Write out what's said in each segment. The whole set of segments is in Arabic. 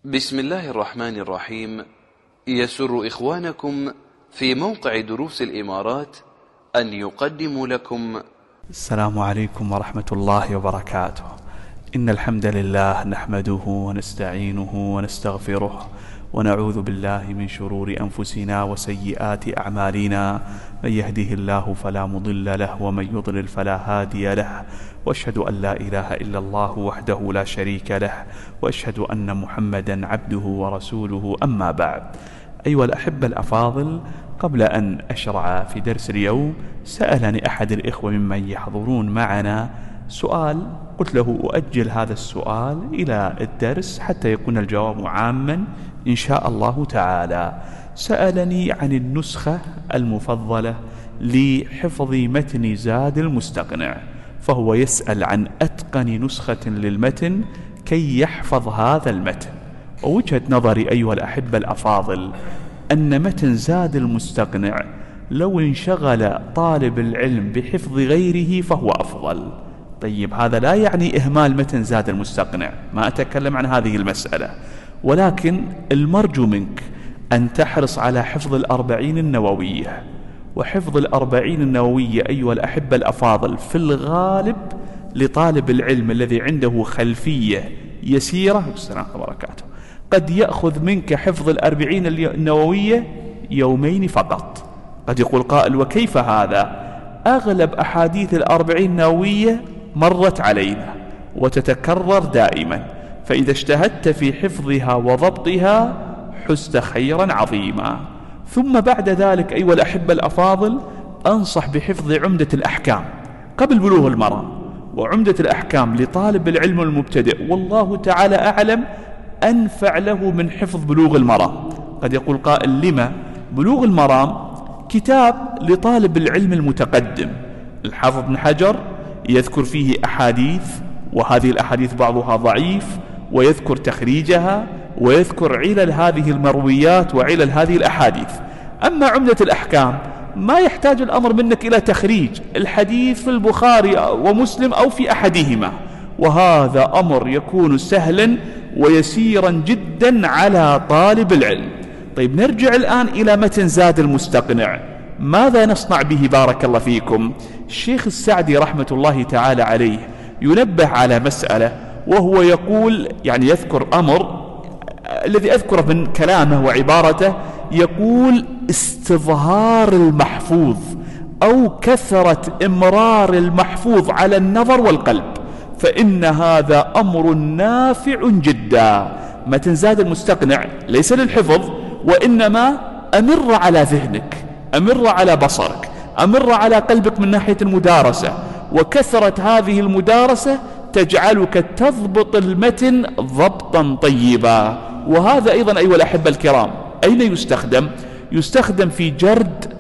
بسم الله الرحمن الرحيم. يسر إخوانكم في موقع دروس الإمارات أن يقدموا لكم السلام عليكم ورحمة الله وبركاته. إن الحمد لله نحمده ونستعينه ونستغفره ونعوذ بالله من شرور أنفسنا وسيئات أعمالنا، من يهده الله فلا مضل له ومن يضلل فلا هادي له، وأشهد أن لا إله إلا الله وحده لا شريك له، وأشهد أن محمدا عبده ورسوله. أما بعد، أيها الأحبة الأفاضل، قبل أن أشرع في درس اليوم سألني أحد الإخوة ممن يحضرون معنا سؤال، قلت له أؤجل هذا السؤال إلى الدرس حتى يكون الجواب عاما إن شاء الله تعالى. سألني عن النسخة المفضلة لحفظ متن زاد المستقنع، فهو يسأل عن أتقن نسخة للمتن كي يحفظ هذا المتن. ووجهة نظري أيها الأحبة الأفاضل أن متن زاد المستقنع لو انشغل طالب العلم بحفظ غيره فهو أفضل. طيب، هذا لا يعني إهمال متن زاد المستقنع، ما أتكلم عن هذه المسألة، ولكن المرجو منك أن تحرص على حفظ الأربعين النووية. وحفظ الأربعين النووية أيها الأحبة الأفاضل في الغالب لطالب العلم الذي عنده خلفية يسيرة والسلام وبركاته قد يأخذ منك حفظ الأربعين النووية يومين فقط. قد يقول قائل: وكيف هذا؟ أغلب أحاديث الأربعين النووية مرت علينا وتتكرر دائما، فإذا اجتهدت في حفظها وضبطها حزت خيرا عظيما. ثم بعد ذلك أيها الأحبة الأفاضل أنصح بحفظ عمدة الأحكام قبل بلوغ المرام. وعمدة الأحكام لطالب العلم المبتدئ والله تعالى أعلم أنفع له من حفظ بلوغ المرام. قد يقول قائل: لما؟ بلوغ المرام كتاب لطالب العلم المتقدم، الحافظ ابن حجر يذكر فيه أحاديث، وهذه الأحاديث بعضها ضعيف، ويذكر تخريجها ويذكر علل هذه المرويات وعلل هذه الأحاديث. أما عمدة الأحكام ما يحتاج الأمر منك إلى تخريج الحديث في البخاري ومسلم أو في أحدهما، وهذا أمر يكون سهلا ويسيرا جدا على طالب العلم. طيب، نرجع الآن إلى متن زاد المستقنع، ماذا نصنع به بارك الله فيكم؟ الشيخ السعدي رحمة الله تعالى عليه ينبه على مسألة، وهو يقول، يعني يذكر أمر الذي أذكره من كلامه وعبارته، يقول: استظهار المحفوظ أو كثرة إمرار المحفوظ على النظر والقلب، فإن هذا أمر نافع جدا. متن زاد المستقنع ليس للحفظ، وإنما أمر على ذهنك، أمر على بصرك، أمر على قلبك من ناحية المدارسة، وكثرة هذه المدارسة تجعلك تضبط المتن ضبطا طيبا. وهذا أيضا أيها الأحبة الكرام أين يستخدم؟ يستخدم في جرد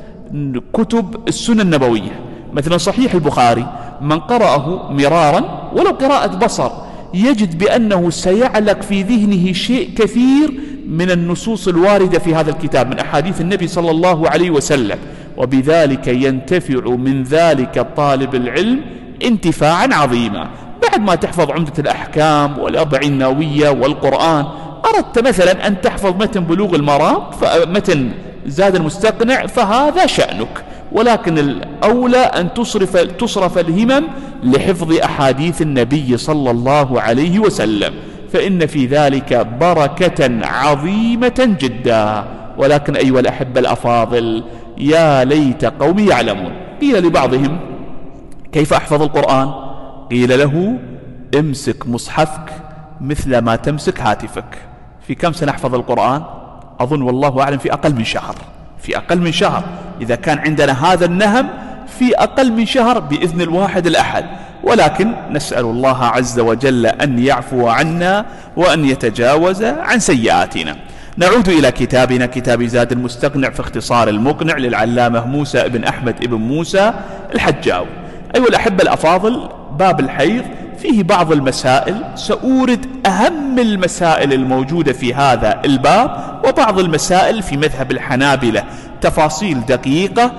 كتب السنن النبوية، مثلا صحيح البخاري، من قرأه مرارا ولو قراءة بصر يجد بأنه سيعلق في ذهنه شيء كثير من النصوص الواردة في هذا الكتاب من أحاديث النبي صلى الله عليه وسلم، وبذلك ينتفع من ذلك الطالب العلم انتفاعا عظيما. بعد ما تحفظ عمدة الأحكام والأربعين النووية والقرآن، أردت مثلا أن تحفظ متن بلوغ المرام، متن زاد المستقنع، فهذا شأنك، ولكن الأولى أن تصرف الهمم لحفظ أحاديث النبي صلى الله عليه وسلم، فإن في ذلك بركة عظيمة جدا. ولكن أيها الأحبة الأفاضل، يا ليت قومي يعلمون. قيل لبعضهم: كيف أحفظ القرآن؟ قيل له: امسك مصحفك مثل ما تمسك هاتفك. في كم سنحفظ القرآن؟ أظن والله أعلم في أقل من شهر، في أقل من شهر. إذا كان عندنا هذا النهم في أقل من شهر بإذن الواحد الأحد. ولكن نسأل الله عز وجل أن يعفو عنا وأن يتجاوز عن سيئاتنا. نعود إلى كتابنا، كتاب زاد المستقنع في اختصار المقنع للعلامة موسى بن أحمد بن موسى الحجاوي. أيها الأحبة الأفاضل، باب الحيض فيه بعض المسائل، سأورد أهم المسائل الموجودة في هذا الباب، وبعض المسائل في مذهب الحنابلة تفاصيل دقيقة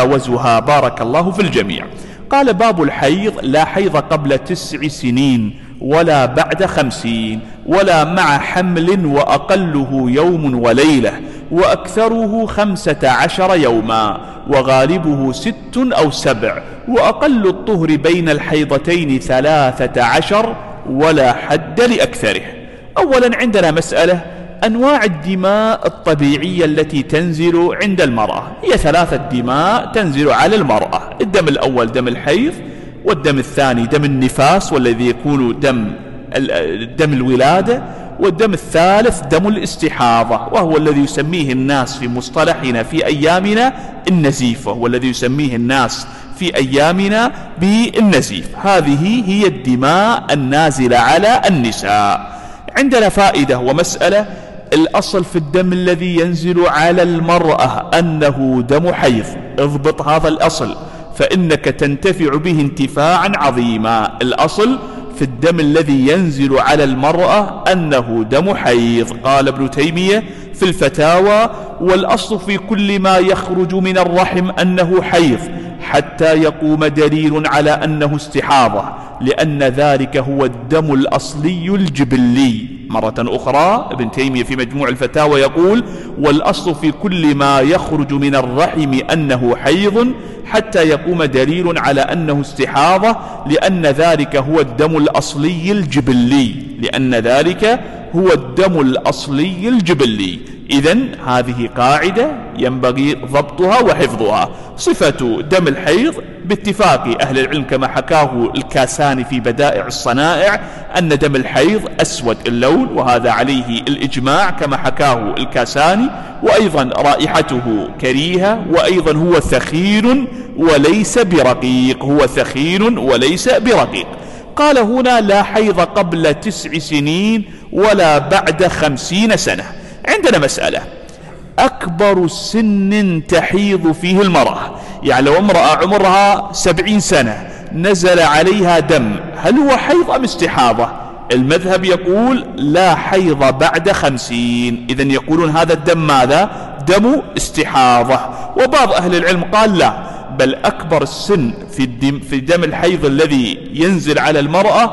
سأتجاوزها بارك الله في الجميع. قال: باب الحيض: لا حيض قبل 9 سنين ولا بعد 50 ولا مع حمل وأقله يوم وليلة وأكثره 15 يوما وغالبه 6 أو 7 وأقل الطهر بين الحيضتين 13 ولا حد لأكثره. أولا عندنا مسألة أنواع الدماء الطبيعية التي تنزل عند المرأة. هي 3 دماء تنزل على المرأة: الدم الأول دم الحيض، والدم الثاني دم النفاس والذي يكون دم الولادة، والدم الثالث دم الاستحاضة وهو الذي يسميه الناس في مصطلحنا في أيامنا النزيف، والذي يسميه الناس في أيامنا بالنزيف. هذه هي الدماء النازلة على النساء. عندنا فائدة ومسألة: الأصل في الدم الذي ينزل على المرأة أنه دم حيض. اضبط هذا الأصل فإنك تنتفع به انتفاعا عظيما. الأصل في الدم الذي ينزل على المرأة أنه دم حيض. قال ابن تيمية في الفتاوى: والأصل في كل ما يخرج من الرحم أنه حيض حتى يقوم دليل على أنه استحاضة، لأن ذلك هو الدم الأصلي الجبلي. مرة أخرى ابن تيمية في مجموع الفتاوى يقول: والأصل في كل ما يخرج من الرحم أنه حيض حتى يقوم دليل على أنه استحاضة، لأن ذلك هو الدم الأصلي الجبلي. لأن ذلك هو الدم الأصلي الجبلي. إذن هذه قاعدة ينبغي ضبطها وحفظها. صفة دم الحيض باتفاق أهل العلم كما حكاه الكاساني في بدائع الصنائع أن دم الحيض أسود اللون، وهذا عليه الإجماع كما حكاه الكاساني، وأيضا رائحته كريهة، وأيضا هو ثخين وليس برقيق. هو ثخين وليس برقيق. قال هنا: لا حيض قبل 9 سنين ولا بعد 50 سنة. عندنا مسألة: أكبر سن تحيض فيه المرأة، يعني لو امرأة عمرها 70 سنة نزل عليها دم، هل هو حيض أم استحاضة؟ المذهب يقول لا حيض بعد 50. إذن يقولون هذا الدم ماذا؟ دم استحاضة. وبعض أهل العلم قال لا، بل أكبر السن في دم الحيض الذي ينزل على المرأة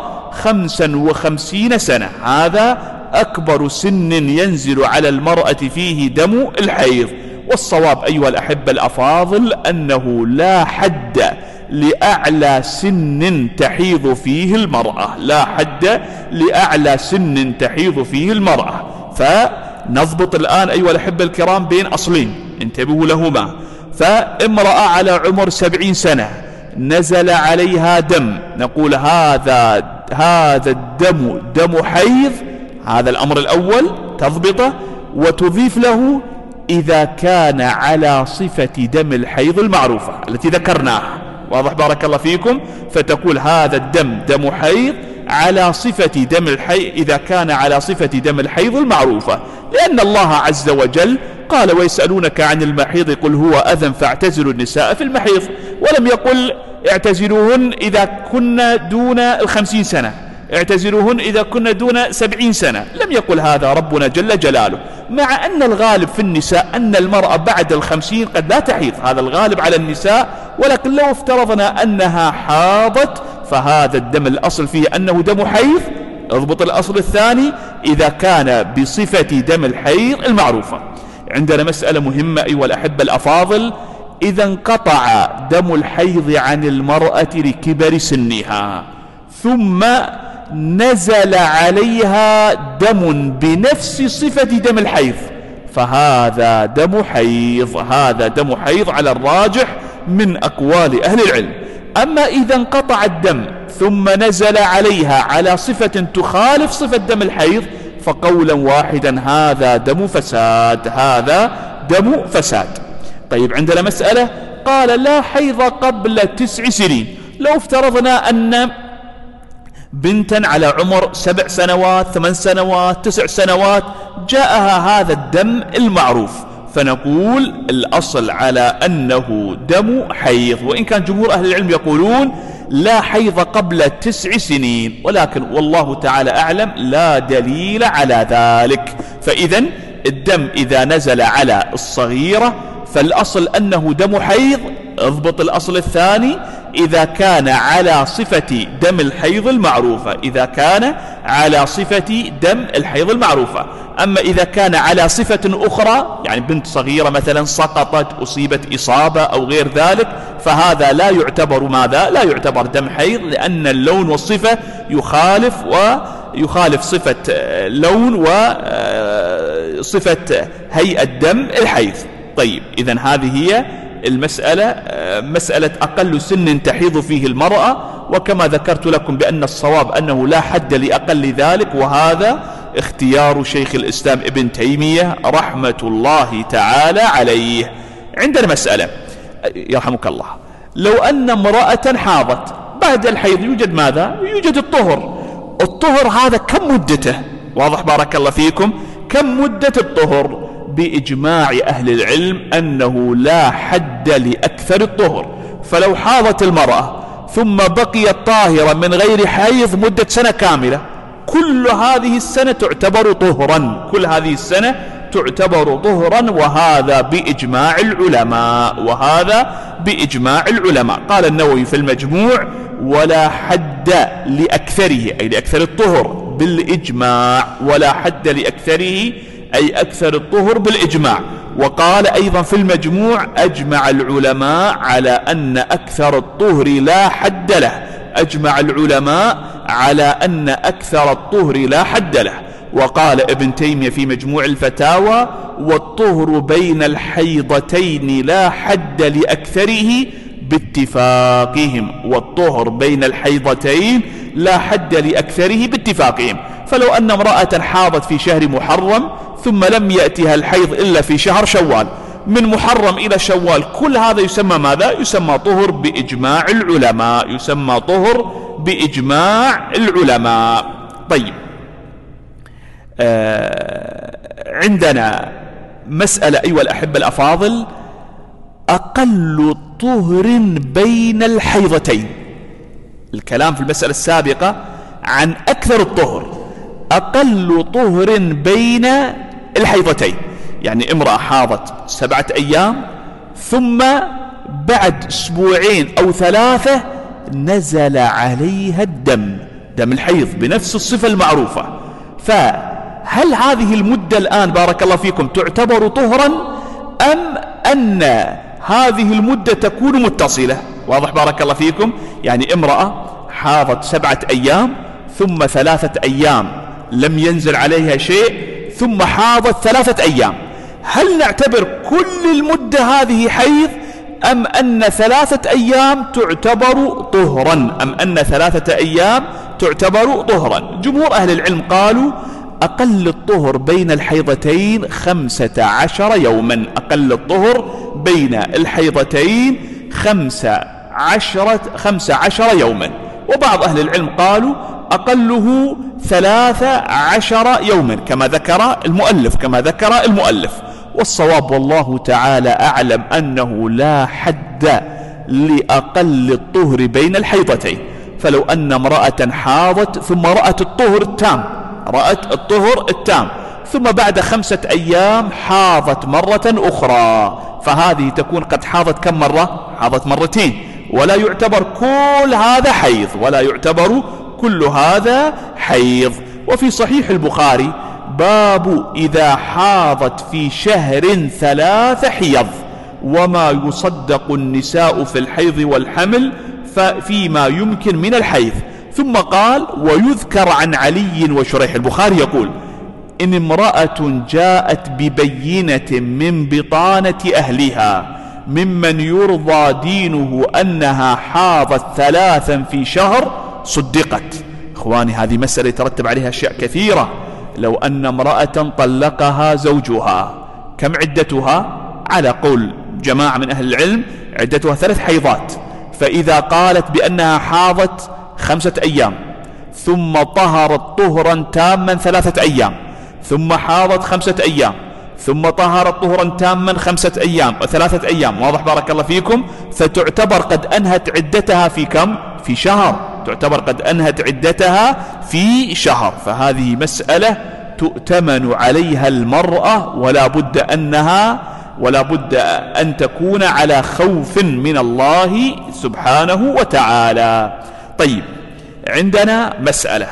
55 سنة. هذا أكبر سن ينزل على المرأة فيه دم الحيض. والصواب أيها الأحبة الأفاضل أنه لا حد لأعلى سن تحيض فيه المرأة. لا حد لأعلى سن تحيض فيه المرأة. فنضبط الآن أيها الأحبة الكرام بين أصلين انتبهوا لهما. فامرأة على عمر 70 سنة نزل عليها دم، نقول هذا الدم دم حيض. هذا الأمر الأول تضبطه وتضيف له إذا كان على صفة دم الحيض المعروفة التي ذكرناها. واضح بارك الله فيكم؟ فتقول هذا الدم دم حيض على صفة دم الحيض إذا كان على صفة دم الحيض المعروفة، لأن الله عز وجل قال: ويسألونك عن المحيض قل هو أذى فاعتزلوا النساء في المحيض، ولم يقل اعتزلوهن إذا كن دون 50 سنة، اعتزلوهن إذا كن دون 70 سنة. لم يقل هذا ربنا جل جلاله، مع أن الغالب في النساء أن المرأة بعد 50 قد لا تحيض. هذا الغالب على النساء، ولكن لو افترضنا أنها حاضت فهذا الدم الأصل فيه أنه دم حيض. اضبط الأصل الثاني إذا كان بصفة دم الحيض المعروفة. عندنا مسألة مهمة أيها الأحبة الأفاضل: إذا انقطع دم الحيض عن المرأة لكبر سنها ثم نزل عليها دم بنفس صفة دم الحيض فهذا دم حيض. هذا دم حيض على الراجح من أقوال أهل العلم. أما إذا انقطع الدم ثم نزل عليها على صفة تخالف صفة دم الحيض فقولا واحدا هذا دم فساد. هذا دم فساد. طيب عندنا مسألة: قال لا حيض قبل 9 سنين. لو افترضنا أن بنتا على عمر 7 سنوات 8 سنوات 9 سنوات جاءها هذا الدم المعروف، فنقول الأصل على أنه دم حيض، وإن كان جمهور أهل العلم يقولون لا حيض قبل 9 سنين، ولكن والله تعالى أعلم لا دليل على ذلك. فإذا الدم إذا نزل على الصغيرة فالأصل أنه دم حيض. اضبط الأصل الثاني: إذا كان على صفة دم الحيض المعروفة، إذا كان على صفة دم الحيض المعروفة. أما إذا كان على صفة أخرى، يعني بنت صغيرة مثلا سقطت، أصيبت إصابة أو غير ذلك، فهذا لا يعتبر ماذا؟ لا يعتبر دم حيض، لأن اللون والصفة يخالف صفة لون وصفة هيئة دم الحيض. طيب، إذن هذه هي المسألة، مسألة أقل سن تحيض فيه المرأة. وكما ذكرت لكم بأن الصواب أنه لا حد لأقل ذلك، وهذا اختيار شيخ الإسلام ابن تيمية رحمة الله تعالى عليه. عندنا مسألة يرحمك الله، لو أن امرأة حاضت بعد الحيض، يوجد ماذا؟ يوجد الطهر. الطهر هذا كم مدته؟ واضح بارك الله فيكم؟ كم مدة الطهر؟ بإجماع أهل العلم أنه لا حد لأكثر الطهر. فلو حاضت المرأة ثم بقيت طاهرة من غير حيض مدة سنة كاملة، كل هذه السنة تعتبر طهرا، كل هذه السنة تعتبر طهرا، وهذا بإجماع العلماء، وهذا بإجماع العلماء. قال النووي في المجموع: ولا حد لأكثره، أي لأكثر الطهر بالإجماع، ولا حد لأكثره أي أكثر الطهر بالإجماع. وقال أيضا في المجموع: أجمع العلماء على أن أكثر الطهر لا حد له، أجمع العلماء على أن أكثر الطهر لا حد له. وقال ابن تيمية في مجموع الفتاوى: والطهر بين الحيضتين لا حد لأكثره باتفاقهم، والطهر بين الحيضتين لا حد لأكثره باتفاقهم. فلو أن امرأة حاضت في شهر محرم ثم لم يأتها الحيض إلا في شهر شوال، من محرم إلى شوال، كل هذا يسمى ماذا؟ يسمى طهر بإجماع العلماء، يسمى طهر بإجماع العلماء. طيب، عندنا مسألة أيها الأحبة الأفاضل: أقل طهر بين الحيضتين. الكلام في المسألة السابقة عن أكثر الطهر، أقل طهر بين الحيضتين، يعني امرأة حاضت 7 أيام ثم بعد 2 أو 3 نزل عليها الدم، دم الحيض بنفس الصفة المعروفة، فهل هذه المدة الآن بارك الله فيكم تعتبر طهرا، أم أن هذه المدة تكون متصلة؟ واضح بارك الله فيكم؟ يعني امرأة حاضت 7 أيام ثم 3 أيام لم ينزل عليها شيء، ثم حاضت 3 أيام، هل نعتبر كل المدة هذه حيض، أم أن 3 أيام تعتبر طهرا، أم أن 3 أيام تعتبر طهرا؟ جمهور أهل العلم قالوا أقل الطهر بين الحيضتين 15 يوما، أقل الطهر بين الحيضتين 15 يوما. وبعض أهل العلم قالوا أقله 13 يوما كما ذكر المؤلف، والصواب والله تعالى أعلم أنه لا حد لأقل الطهر بين الحيضتين. فلو أن امرأة حاضت ثم رأت الطهر التام، ثم بعد 5 أيام حاضت مرة أخرى، فهذه تكون قد حاضت كم مرة؟ حاضت مرتين، ولا يعتبر كل هذا حيض. وفي صحيح البخاري: باب إذا حاضت في شهر 3 حيض وما يصدق النساء في الحيض والحمل فيما يمكن من الحيض. ثم قال: ويذكر عن علي وشريح. البخاري يقول: إن امرأة جاءت ببينة من بطانة أهلها ممن يرضى دينه أنها حاضت 3 في شهر صدقت. إخواني، هذه مسألة يترتب عليها أشياء كثيرة. لو أن امرأة طلقها زوجها، كم عدتها؟ على قول جماعة من أهل العلم عدتها 3 حيضات. فإذا قالت بأنها حاضت 5 أيام ثم طهرت طهرا تاما 3 أيام، ثم حاضت 5 أيام، ثم طهرت طهرا تاما 5 أيام و3 أيام، واضح بارك الله فيكم؟ فتعتبر قد أنهت عدتها في كم؟ في شهر، تعتبر قد أنهت عدتها في شهر. فهذه مسألة تؤتمن عليها المرأة، ولا بد أنها ولا بد أن تكون على خوف من الله سبحانه وتعالى. طيب، عندنا مسألة: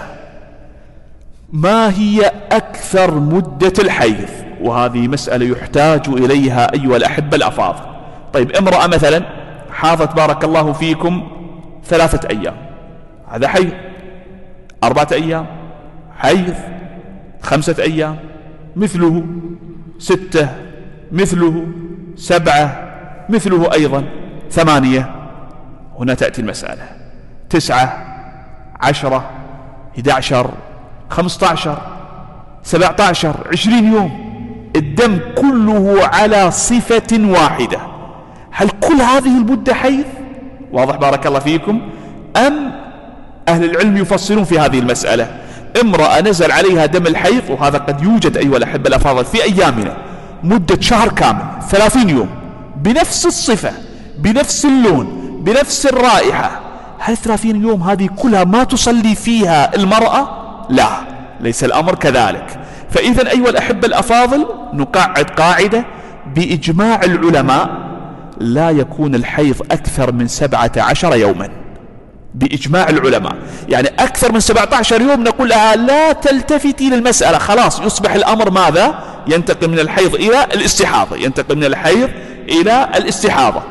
ما هي أكثر مدة الحيض؟ وهذه مسألة يحتاج إليها أيها الأحبة الأفاضل. طيب، امرأة مثلا حاضت بارك الله فيكم 3 أيام، هذا حيض. 4 أيام حيض، 5 أيام مثله، 6 مثله، 7 مثله أيضا، 8. هنا تأتي المسألة: 9 10 11 15 17 20 يوم، الدم كله على صفة واحدة، هل كل هذه المدة حيض؟ واضح بارك الله فيكم؟ أم أهل العلم يفصلون في هذه المسألة؟ امرأة نزل عليها دم الحيض، وهذا قد يوجد أيها الأحبة الأفاضل في أيامنا، مدة شهر كامل 30 يوم بنفس الصفة، بنفس اللون، بنفس الرائحة، هل 30 يوم هذه كلها ما تصلي فيها المرأة؟ لا، ليس الأمر كذلك. فإذا أيها الأحبة الأفاضل نقعد قاعدة: بإجماع العلماء لا يكون الحيض أكثر من 17 يوما، بإجماع العلماء. يعني أكثر من 17 يوم نقول لها لا تلتفتي للمسألة، خلاص يصبح الأمر ماذا؟ ينتقل من الحيض إلى الاستحاضة، ينتقل من الحيض إلى الاستحاضة.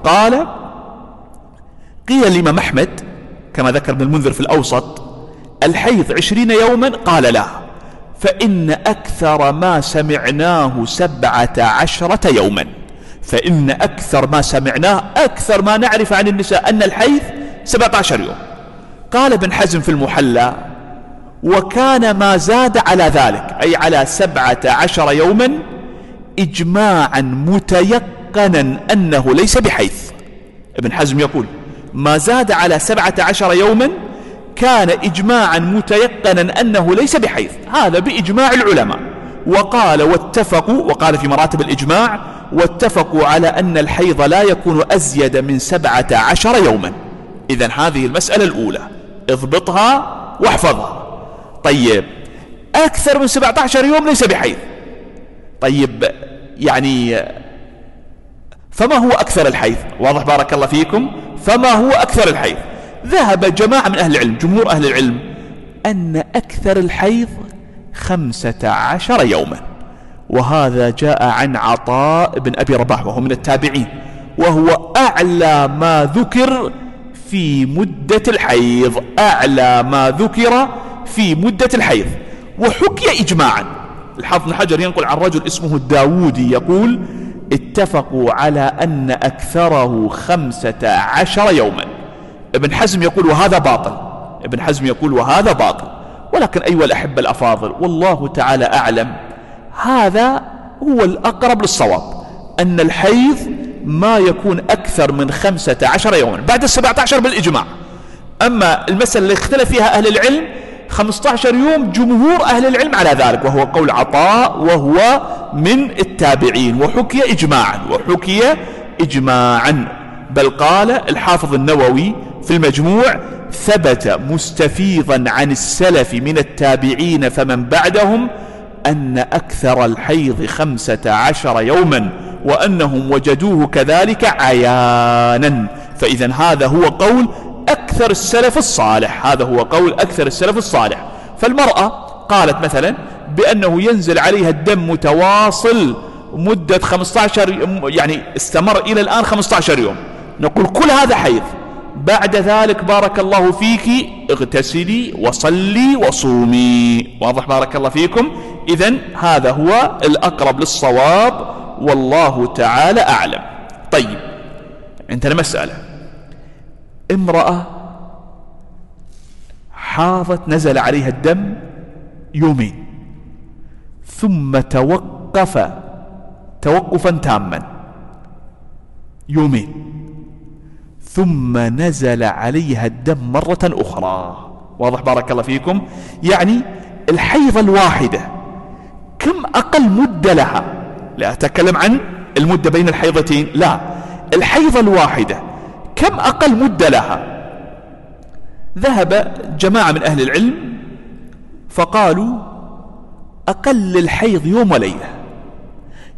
قيل الإمام أحمد كما ذكر ابن المنذر في الأوسط: الحيض 20 يوما. قال: لا، فإن أكثر ما سمعناه 17 يوما، فإن أكثر ما سمعناه، أكثر ما نعرف عن النساء أن الحيض 17 يوم. قال ابن حزم في المحلى: وكان ما زاد على ذلك، أي على 17 يوما، إجماعا متيقنا أنه ليس بحيض. ابن حزم يقول: ما زاد على 17 يوما كان إجماعا متيقنا أنه ليس بحيض، هذا بإجماع العلماء. وقال وقال في مراتب الإجماع: واتفقوا على أن الحيض لا يكون أزيد من 17 يوما. إذن هذه المسألة الأولى، اضبطها واحفظها. طيب، أكثر من 17 يوم ليس بحيض. طيب، يعني فما هو أكثر الحيض؟ واضح بارك الله فيكم؟ فما هو أكثر الحيض؟ ذهب جماعة من أهل العلم، جمهور أهل العلم، أن أكثر الحيض 15 يوما، وهذا جاء عن عطاء بن أبي رباح وهو من التابعين، وهو أعلى ما ذكر في مدة الحيض، أعلى ما ذكر في مدة الحيض. وحكي إجماعا، الحافظ بن حجر ينقل عن رجل اسمه الداودي يقول: اتفقوا على أن أكثره 15 يوما. ابن حزم يقول وهذا باطل، ابن حزم يقول وهذا باطل. ولكن أيها الأحبة الأفاضل، والله تعالى أعلم، هذا هو الأقرب للصواب، أن الحيض ما يكون أكثر من 15 يوما بعد 17 بالإجماع. أما المسألة اللي اختلف فيها أهل العلم 15 يوم، جمهور أهل العلم على ذلك، وهو قول عطاء وهو من التابعين، وحكي إجماعا. بل قال الحافظ النووي في المجموع: ثبت مستفيضا عن السلف من التابعين فمن بعدهم أن أكثر الحيض 15 يوما، وأنهم وجدوه كذلك عيانا. فإذا هذا هو قول أكثر السلف الصالح، هذا هو قول أكثر السلف الصالح. فالمرأة قالت مثلا بأنه ينزل عليها الدم متواصل مدة 15، يعني استمر إلى الآن 15 يوم، نقول كل هذا حيض. بعد ذلك بارك الله فيك اغتسلي وصلي وصومي. واضح بارك الله فيكم؟ إذن هذا هو الأقرب للصواب، والله تعالى أعلم. طيب، عندنا مسألة: امرأة حاضت نزل عليها الدم يومين، ثم توقف توقفا تاما يومين، ثم نزل عليها الدم مرة أخرى. واضح بارك الله فيكم؟ يعني الحيضة الواحدة كم أقل مدة لها؟ لا أتكلم عن المدة بين الحيضتين، لا، الحيضة الواحدة كم أقل مدة لها؟ ذهب جماعة من أهل العلم فقالوا أقل الحيض يوم وليلة،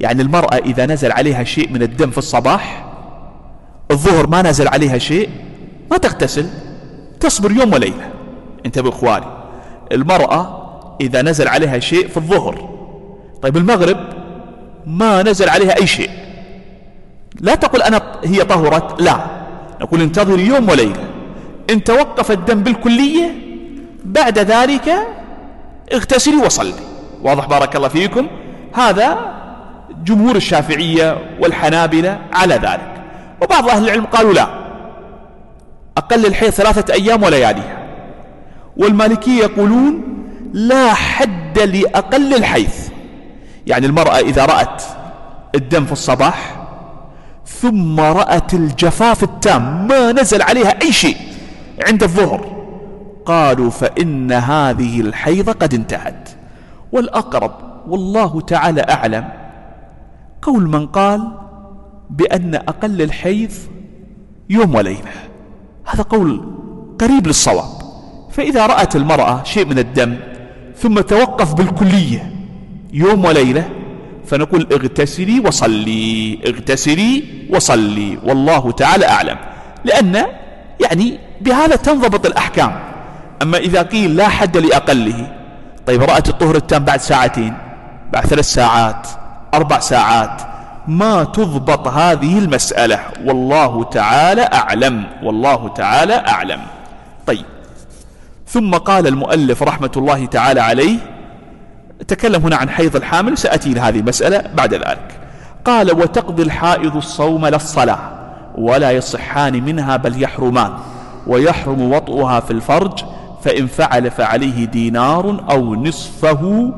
يعني المرأة إذا نزل عليها شيء من الدم في الصباح، الظهر ما نزل عليها شيء، ما تغتسل، تصبر يوم وليلة. انتبهوا إخواني، المرأة إذا نزل عليها شيء في الظهر، طيب المغرب ما نزل عليها أي شيء، لا تقول هي طهرت، لا، نقول انتظري يوم وليلة. إن توقف الدم بالكلية بعد ذلك اغتسلي وصلي. واضح بارك الله فيكم؟ هذا جمهور الشافعية والحنابلة على ذلك. وبعض أهل العلم قالوا لا، أقل الحيض 3 أيام ولياليها. والمالكية يقولون لا حد لأقل الحيض، يعني المرأة إذا رأت الدم في الصباح ثم رأت الجفاف التام ما نزل عليها أي شيء عند الظهر، قالوا فإن هذه الحيضة قد انتهت. والأقرب والله تعالى أعلم قول من قال بأن أقل الحيض يوم وليلة، هذا قول قريب للصواب. فإذا رأت المرأة شيء من الدم ثم توقف بالكلية يوم وليلة، فنقول اغتسلي وصلي، اغتسلي وصلي، والله تعالى أعلم، لأن يعني بهذا تنضبط الأحكام. أما إذا قيل لا حد لأقله، طيب رأت الطهر التام بعد ساعتين، بعد 3 ساعات، 4 ساعات، ما تضبط هذه المسألة، والله تعالى أعلم، والله تعالى أعلم. طيب، ثم قال المؤلف رحمة الله تعالى عليه، تكلم هنا عن حيض الحامل، سأتي لهذه المسألة بعد ذلك. قال وتقضي الحائض الصوم لا الصلاة ولا يصحان منها بل يحرمان، ويحرم وطئها في الفرج، فإن فعل فعليه دينار أو نصفه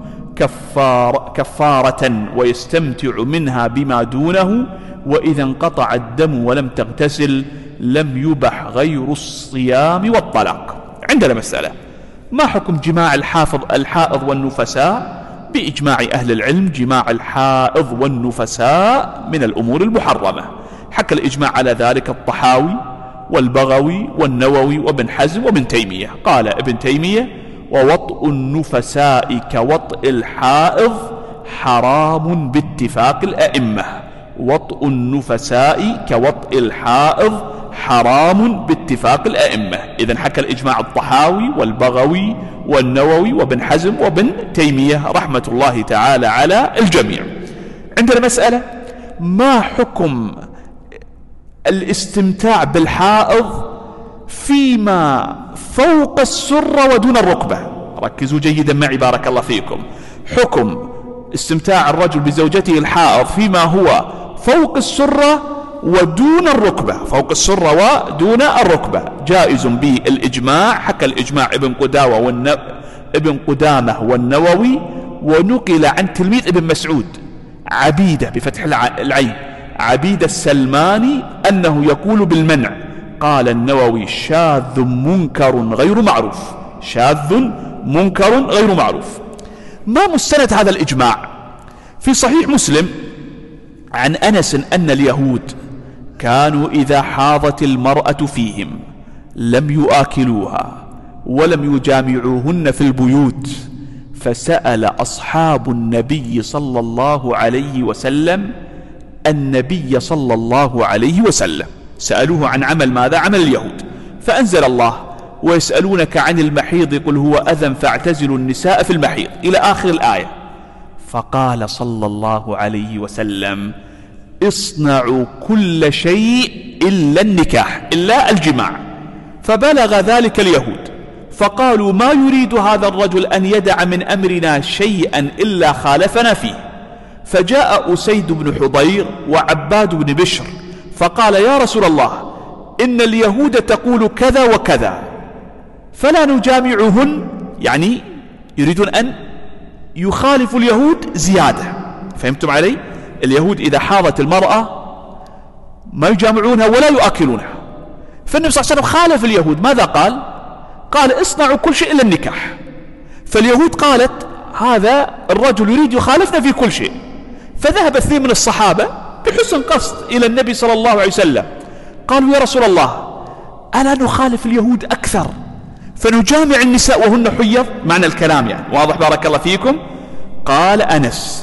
كفارة ويستمتع منها بما دونه، وإذا انقطع الدم ولم تغتسل لم يبح غير الصيام والطلاق. عندنا مسألة، ما حكم جماع الحائض والنفساء؟ بإجماع أهل العلم جماع الحائض والنفساء من الأمور المحرمة، حكى الإجماع على ذلك الطحاوي والبغوي والنووي وابن حزم وابن تيمية. قال ابن تيمية ووطء النفساء كوطء الحائض حرام باتفاق الأئمة، وطء النفساء كوطء الحائض حرام باتفاق الأئمة. إذن حكى الإجماع الطحاوي والبغوي والنووي وابن حزم وابن تيمية رحمة الله تعالى على الجميع. عندنا مسألة، ما حكم الاستمتاع بالحائض فيما فوق السرة ودون الركبة؟ ركزوا جيدا معي بارك الله فيكم. حكم استمتاع الرجل بزوجته الحائض فيما هو فوق السرة ودون الركبة، فوق السرة ودون الركبة جائز بالإجماع، حكى الإجماع ابن قدامة والنووي، ونقل عن تلميذ ابن مسعود عبيدة بفتح العين، عبيدة السلماني، أنه يقول بالمنع. قال النووي شاذ منكر غير معروف، شاذ منكر غير معروف. ما مستند هذا الإجماع؟ في صحيح مسلم عن أنس أن اليهود كانوا إذا حاضت المرأة فيهم لم يؤكلوها ولم يجامعوهن في البيوت، فسأل أصحاب النبي صلى الله عليه وسلم النبي صلى الله عليه وسلم، سألوه عن عمل ماذا؟ عمل اليهود، فأنزل الله ويسألونك عن المحيض قل هو أذى فاعتزلوا النساء في المحيض إلى آخر الآية. فقال صلى الله عليه وسلم اصنعوا كل شيء إلا النكاح، إلا الجماع. فبلغ ذلك اليهود فقالوا ما يريد هذا الرجل أن يدع من أمرنا شيئا إلا خالفنا فيه. فجاء أسيد بن حضير وعباد بن بشر فقال يا رسول الله إن اليهود تقول كذا وكذا فلا نجامعهن، يعني يريدون أن يخالف اليهود زيادة. فهمتم علي؟ اليهود إذا حاضت المرأة ما يجامعونها ولا يؤكلونها. فالنبي صلى الله عليه وسلم خالف اليهود، ماذا قال؟ قال اصنعوا كل شيء إلا النكاح. فاليهود قالت هذا الرجل يريد يخالفنا في كل شيء. فذهب اثنين من الصحابة بحسن قصد إلى النبي صلى الله عليه وسلم قالوا يا رسول الله ألا نخالف اليهود أكثر فنجامع النساء وهن حيض؟ معنى الكلام يعني واضح بارك الله فيكم. قال أنس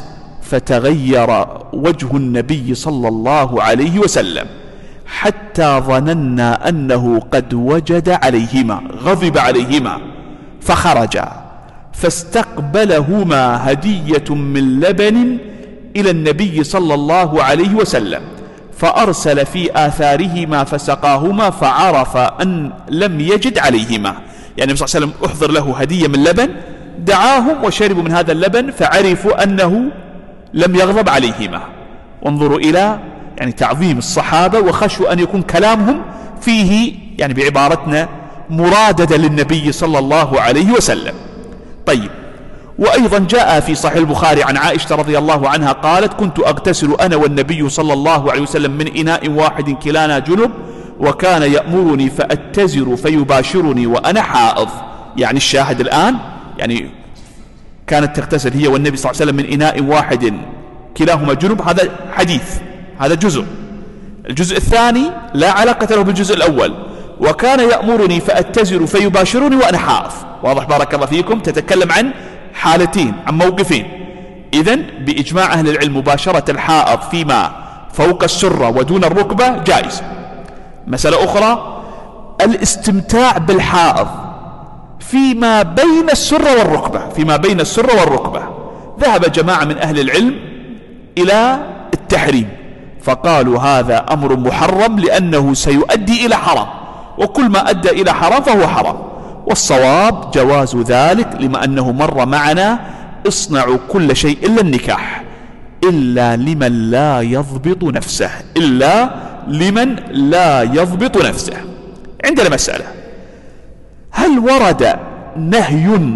فتغير وجه النبي صلى الله عليه وسلم حتى ظننا أنه قد وجد عليهما، غضب عليهما، فخرجا فاستقبلهما هدية من لبن إلى النبي صلى الله عليه وسلم، فأرسل في آثارهما فسقاهما فعرف أن لم يجد عليهما. يعني النبي صلى الله عليه وسلم أحضر له هدية من لبن، دعاهم وشربوا من هذا اللبن فعرفوا أنه لم يغضب عليهما. وانظروا إلى يعني تعظيم الصحابة وخشوا أن يكون كلامهم فيه يعني بعبارتنا مرادة للنبي صلى الله عليه وسلم. طيب، وأيضا جاء في صحيح البخاري عن عائشة رضي الله عنها قالت: كنت أغتسل أنا والنبي صلى الله عليه وسلم من إناء واحد كلانا جنب، وكان يأمرني فأتزر فيباشرني وأنا حائض. يعني الشاهد الآن يعني كانت تغتسل هي والنبي صلى الله عليه وسلم من إناء واحد كلاهما جنب، هذا حديث، هذا جزء. الجزء الثاني لا علاقة له بالجزء الأول، وكان يأمرني فأتزر فيباشرني وأنا حائض. واضح بارك الله فيكم؟ تتكلم عن حالتين، عن موقفين. إذن بإجماع أهل العلم مباشرة الحائض فيما فوق السرة ودون الركبة جائز. مسألة أخرى الاستمتاع بالحائض فيما بين السرة والركبة، فيما بين السرة والركبة. ذهب جماعة من أهل العلم إلى التحريم، فقالوا هذا أمر محرم لأنه سيؤدي إلى حرام، وكل ما أدى إلى حرام فهو حرام. والصواب جواز ذلك لما أنه مر معنا: اصنعوا كل شيء إلا النكاح إلا لمن لا يضبط نفسه، إلا لمن لا يضبط نفسه. عندنا مسألة: هل ورد نهي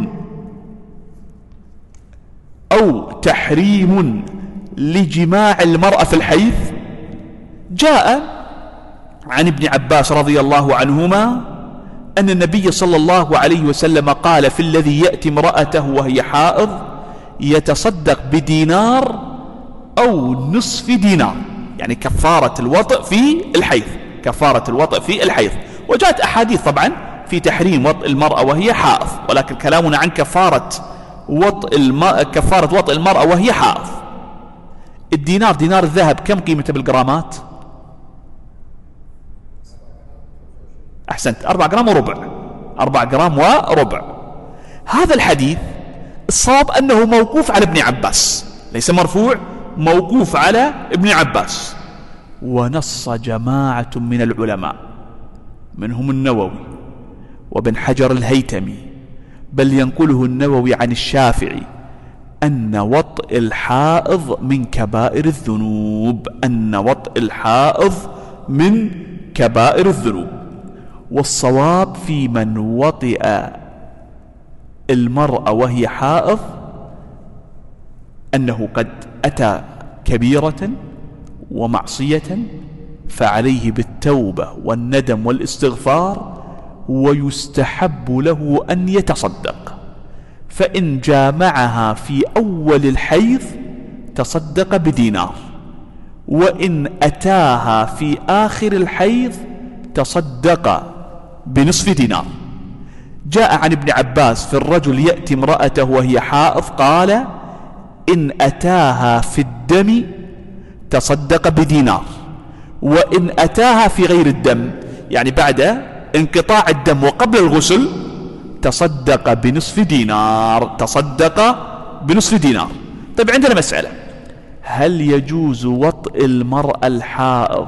أو تحريم لجماع المرأة في الحيض؟ جاء عن ابن عباس رضي الله عنهما أن النبي صلى الله عليه وسلم قال في الذي يأتي امرأته وهي حائض يتصدق بدينار أو نصف دينار، يعني كفارة الوطء في الحيض، كفارة الوطء في الحيض. وجاءت أحاديث طبعا في تحريم وطء المرأة وهي حائض، ولكن كلامنا عن كفارة وطء المرأة وهي حائض. الدينار، دينار الذهب، كم قيمته بالجرامات؟ أحسنت، 4 جرام وربع، 4 جرام وربع. هذا الحديث الصواب أنه موقوف على ابن عباس، ليس مرفوع، موقوف على ابن عباس. ونص جماعة من العلماء منهم النووي وابن حجر الهيتمي، بل ينقله النووي عن الشافعي، أن وطء الحائض من كبائر الذنوب، أن وطء الحائض من كبائر الذنوب. والصواب في من وطئ المرأة وهي حائض أنه قد أتى كبيرة ومعصية، فعليه بالتوبة والندم والاستغفار، ويستحب له أن يتصدق. فإن جامعها في أول الحيض تصدق بدينار، وإن أتاها في آخر الحيض تصدق بنصف دينار. جاء عن ابن عباس في الرجل يأتي امرأته وهي حائض قال: إن أتاها في الدم تصدق بدينار، وإن أتاها في غير الدم، يعني بعد انقطاع الدم وقبل الغسل، تصدق بنصف دينار، تصدق بنصف دينار. طيب، عندنا مسألة: هل يجوز وطء المرأة الحائض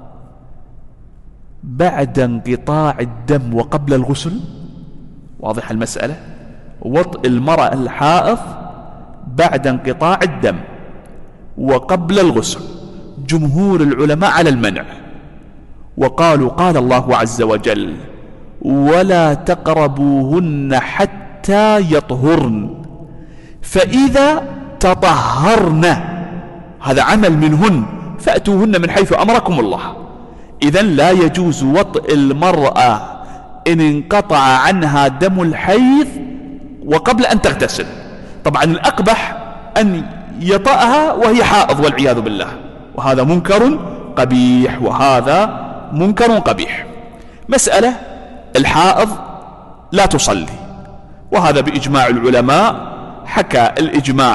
بعد انقطاع الدم وقبل الغسل؟ واضح المسألة؟ وطء المرأة الحائض بعد انقطاع الدم وقبل الغسل. جمهور العلماء على المنع، وقالوا: قال الله عز وجل: ولا تقربوهن حتى يطهرن، فإذا تطهرن، هذا عمل منهن، فأتوهن من حيث أمركم الله. إذن لا يجوز وطء المرأة إن انقطع عنها دم الحيض وقبل أن تغتسل. طبعا الأقبح أن يطأها وهي حائض والعياذ بالله، وهذا منكر قبيح، وهذا منكر قبيح. مسألة: الحائض لا تصلي، وهذا بإجماع العلماء. حكى الإجماع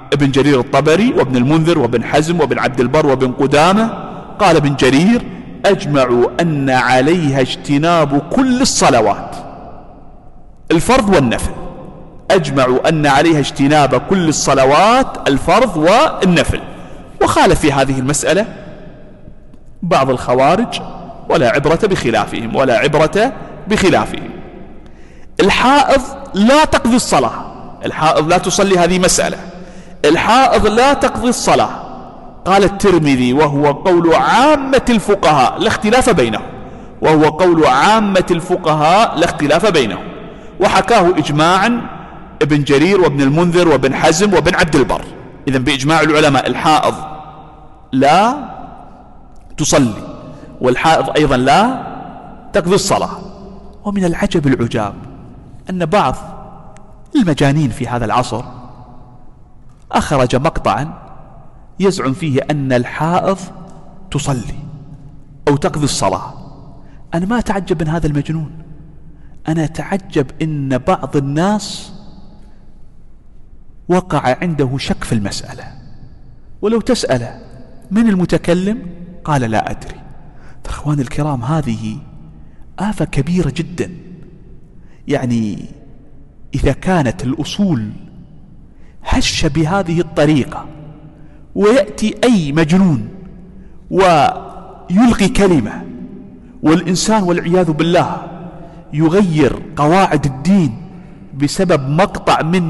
ابن جرير الطبري وابن المنذر وابن حزم وابن عبد البر وابن قدامة. قال ابن جرير: أجمعوا أن عليها اجتناب كل الصلوات الفرض والنفل. أجمعوا أن عليها اجتناب كل الصلوات الفرض والنفل. وخالف في هذه المسألة بعض الخوارج، ولا عبرة بخلافهم، ولا عبرة بخلافهم. الحائض لا تقضي الصلاة، الحائض لا تصلي، هذه مسألة. الحائض لا تقضي الصلاة. قال الترمذي: وهو قول عامة الفقهاء لا اختلاف بينهم، وهو قول عامة الفقهاء لا اختلاف بينهم. وحكاه إجماعا ابن جرير وابن المنذر وابن حزم وابن عبد البر. إذن بإجماع العلماء الحائض لا تصلي، والحائض أيضا لا تقضي الصلاة. ومن العجب العجاب أن بعض المجانين في هذا العصر أخرج مقطعا يزعم فيه أن الحائض تصلي أو تقضي الصلاة. أنا ما أتعجب من هذا المجنون، أنا أتعجب إن بعض الناس وقع عنده شك في المسألة، ولو تسأل من المتكلم قال لا أدري. أخواني الكرام، هذه آفة كبيرة جدا. يعني إذا كانت الأصول هشة بهذه الطريقة، ويأتي أي مجنون ويلغي كلمة، والإنسان والعياذ بالله يغير قواعد الدين بسبب مقطع من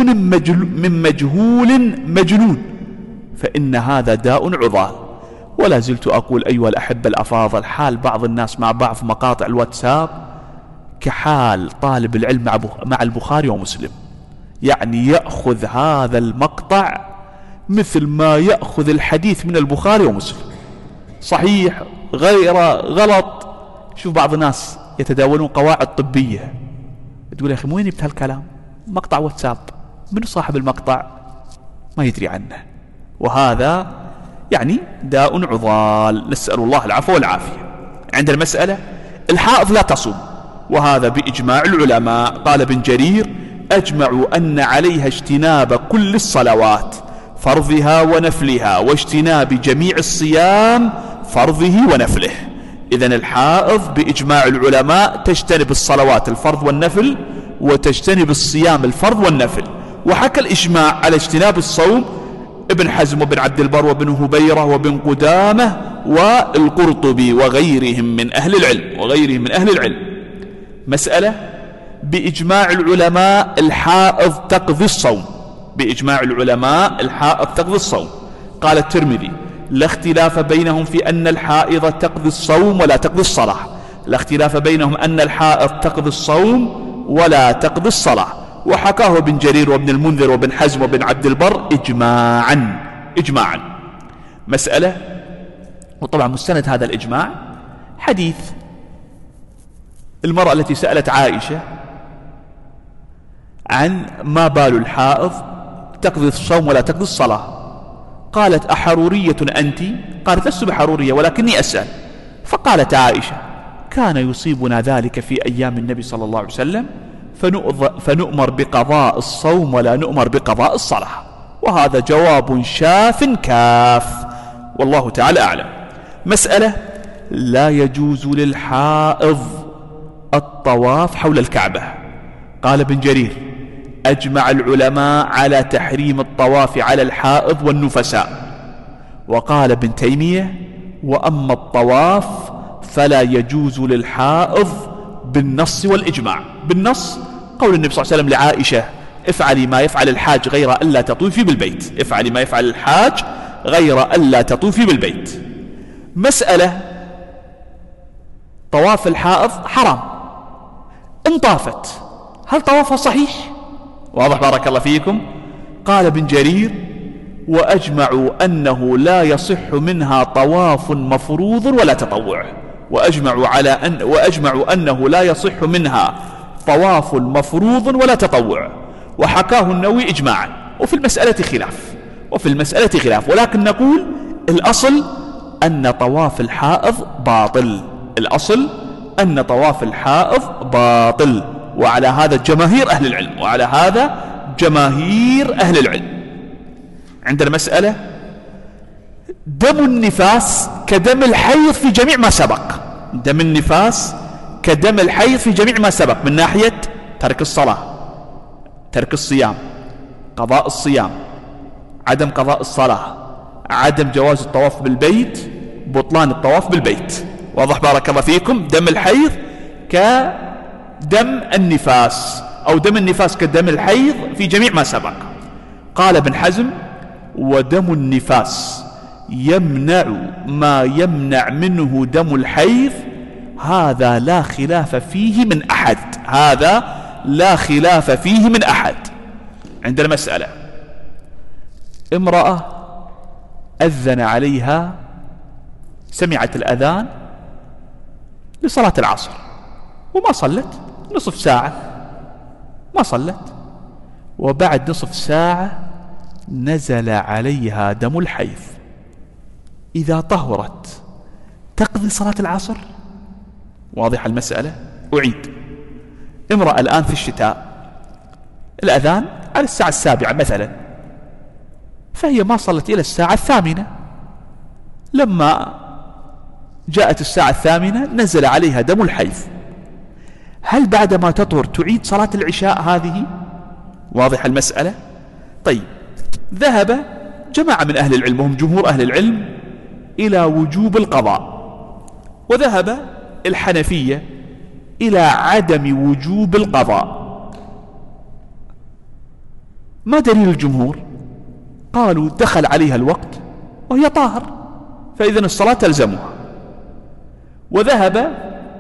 مجهول مجنون، فإن هذا داء عضال. ولا زلت أقول أيها الأحبة الأفاضل، حال بعض الناس مع بعض في مقاطع الواتساب كحال طالب العلم مع البخاري ومسلم. يعني يأخذ هذا المقطع مثل ما يأخذ الحديث من البخاري ومسلم، صحيح غير غلط. شوف بعض الناس يتداولون قواعد طبية، تقول يا أخي وين جبت هالكلام؟ مقطع واتساب، من صاحب المقطع؟ ما يدري عنه. وهذا يعني داء عضال، نسأل الله العفو والعافية. عند المسألة الحائض لا تصوم، وهذا بإجماع العلماء. قال ابن جرير: أجمعوا أن عليها اجتناب كل الصلوات فرضها ونفلها، واجتناب جميع الصيام فرضه ونفله. إذن الحائض بإجماع العلماء تجتنب الصلوات الفرض والنفل، وتجتنب الصيام الفرض والنفل. وحكى الإجماع على اجتناب الصوم ابن حزم وابن عبد البر وابن هبيرة وابن قدامة والقرطبي وغيرهم من أهل العلم. مسألة بإجماع العلماء الحائض تقضي الصوم، بإجماع العلماء الحائض تقضي الصوم. قال الترمذي: لا اختلاف بينهم في أن الحائض تقضي الصوم ولا تقضي الصلاة. لا اختلاف بينهم أن الحائض تقضي الصوم ولا تقضي الصلاة. وحكاه ابن جرير وابن المنذر وابن حزم وابن عبد البر إجماعا. مسألة، وطبعا مستند هذا الإجماع حديث المرأة التي سألت عائشة عن ما بال الحائض تقضي الصوم ولا تقضي الصلاة. قالت: أحرورية أنت؟ قالت: لست بحرورية ولكني أسأل. فقالت عائشة: كان يصيبنا ذلك في أيام النبي صلى الله عليه وسلم، فنؤمر بقضاء الصوم ولا نؤمر بقضاء الصلاة. وهذا جواب شاف كاف، والله تعالى أعلم. مسألة: لا يجوز للحائض الطواف حول الكعبة. قال ابن جرير: أجمع العلماء على تحريم الطواف على الحائض والنفساء. وقال ابن تيمية: وأما الطواف فلا يجوز للحائض بالنص والإجماع. بالنص قول النبي صلى الله عليه وسلم لعائشة: افعلي ما يفعل الحاج غير ألا تطوفي بالبيت، افعلي ما يفعل الحاج غير ألا تطوفي بالبيت. مسألة: طواف الحائض حرام، إن طافت هل طوافها صحيح؟ واضح بارك الله فيكم. قال ابن جرير: وأجمعوا أنه لا يصح منها طواف مفروض ولا تطوع. وأجمعوا أنه لا يصح منها طواف مفروض ولا تطوع. وحكاه النووي إجماعا. وفي المسألة خلاف، ولكن نقول الأصل أن طواف الحائض باطل، الأصل أن طواف الحائض باطل. وعلى هذا جماهير أهل العلم. عندنا مسألة دم النفاس كدم الحيض في جميع ما سبق. دم النفاس كدم الحيض في جميع ما سبق من ناحية ترك الصلاة، ترك الصيام، قضاء الصيام، عدم قضاء الصلاة، عدم جواز الطواف بالبيت، بطلان الطواف بالبيت. واضح بارك الله فيكم؟ دم الحيض كدم النفاس، أو دم النفاس كدم الحيض في جميع ما سبق. قال ابن حزم: ودم النفاس يمنع ما يمنع منه دم الحيض، هذا لا خلاف فيه من أحد. هذا لا خلاف فيه من أحد. عندنا مسألة: امرأة أذن عليها، سمعت الأذان لصلاة العصر وما صلت، نصف ساعة ما صلت، وبعد نصف ساعة نزل عليها دم الحيض. إذا طهرت تقضي صلاة العصر؟ واضح المسألة؟ أعيد: امرأة الآن في الشتاء، الأذان على الساعة 7 مثلا، فهي ما صلت إلى الساعة 8. لما جاءت الساعة 8 نزل عليها دم الحيض. هل بعدما تطهر تعيد صلاة العشاء هذه؟ واضح المسألة؟ طيب، ذهب جماعة من أهل العلم وهم جمهور أهل العلم إلى وجوب القضاء، وذهب الحنفية إلى عدم وجوب القضاء. ما دليل الجمهور؟ قالوا دخل عليها الوقت وهي طاهر، فإذن الصلاة تلزمها. وذهب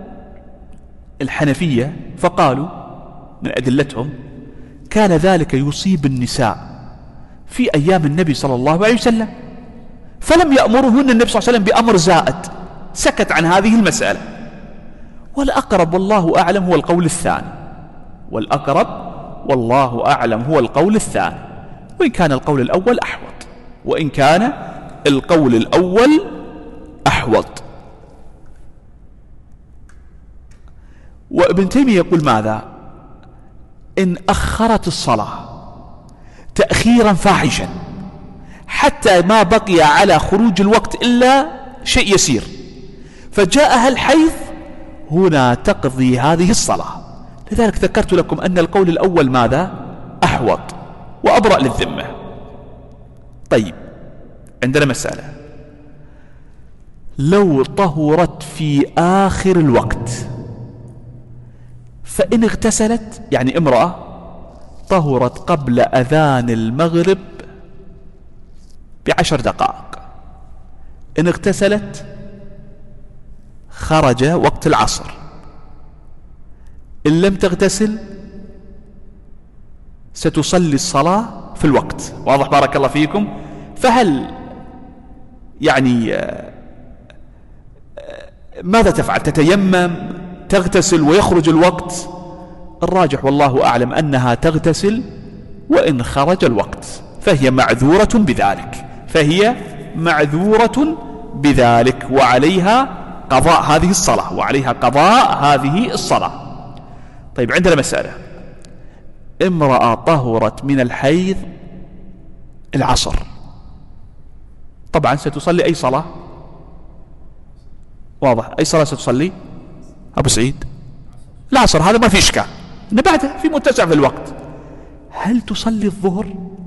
الحنفية فقالوا من أدلتهم: كان ذلك يصيب النساء في أيام النبي صلى الله عليه وسلم، فلم يأمرهن النبي صلى الله عليه وسلم بأمر زائد، سكت عن هذه المسألة. والأقرب والله أعلم هو القول الثاني، والأقرب والله أعلم هو القول الثاني، وإن كان القول الأول أحوط، وإن كان القول الأول أحوط. وابن تيمية يقول ماذا؟ إن أخرت الصلاة تأخيرا فاحشا حتى ما بقي على خروج الوقت إلا شيء يسير، فجاءها الحيض، هنا تقضي هذه الصلاة. لذلك ذكرت لكم أن القول الأول ماذا؟ أحوط وأبرأ للذمة. طيب، عندنا مسألة: لو طهرت في آخر الوقت فإن اغتسلت، يعني امرأة طهرت قبل أذان المغرب ب10 دقائق، إن اغتسلت خرج وقت العصر، إن لم تغتسل ستصلي الصلاة في الوقت. واضح بارك الله فيكم؟ فهل يعني ماذا تفعل؟ تتيمم، تغتسل ويخرج الوقت؟ الراجح والله أعلم أنها تغتسل وإن خرج الوقت، فهي معذورة بذلك، فهي معذورة بذلك، وعليها قضاء هذه الصلاة، وعليها قضاء هذه الصلاة. طيب، عندنا مسألة: امرأة طهرت من الحيض العصر، طبعا ستصلي أي صلاة؟ واضح، أي صلاة ستصلي؟ أبو سعيد؟ العصر، هذا ما في إشكال، إن بعدها في متسع في الوقت. هل تصلي الظهر؟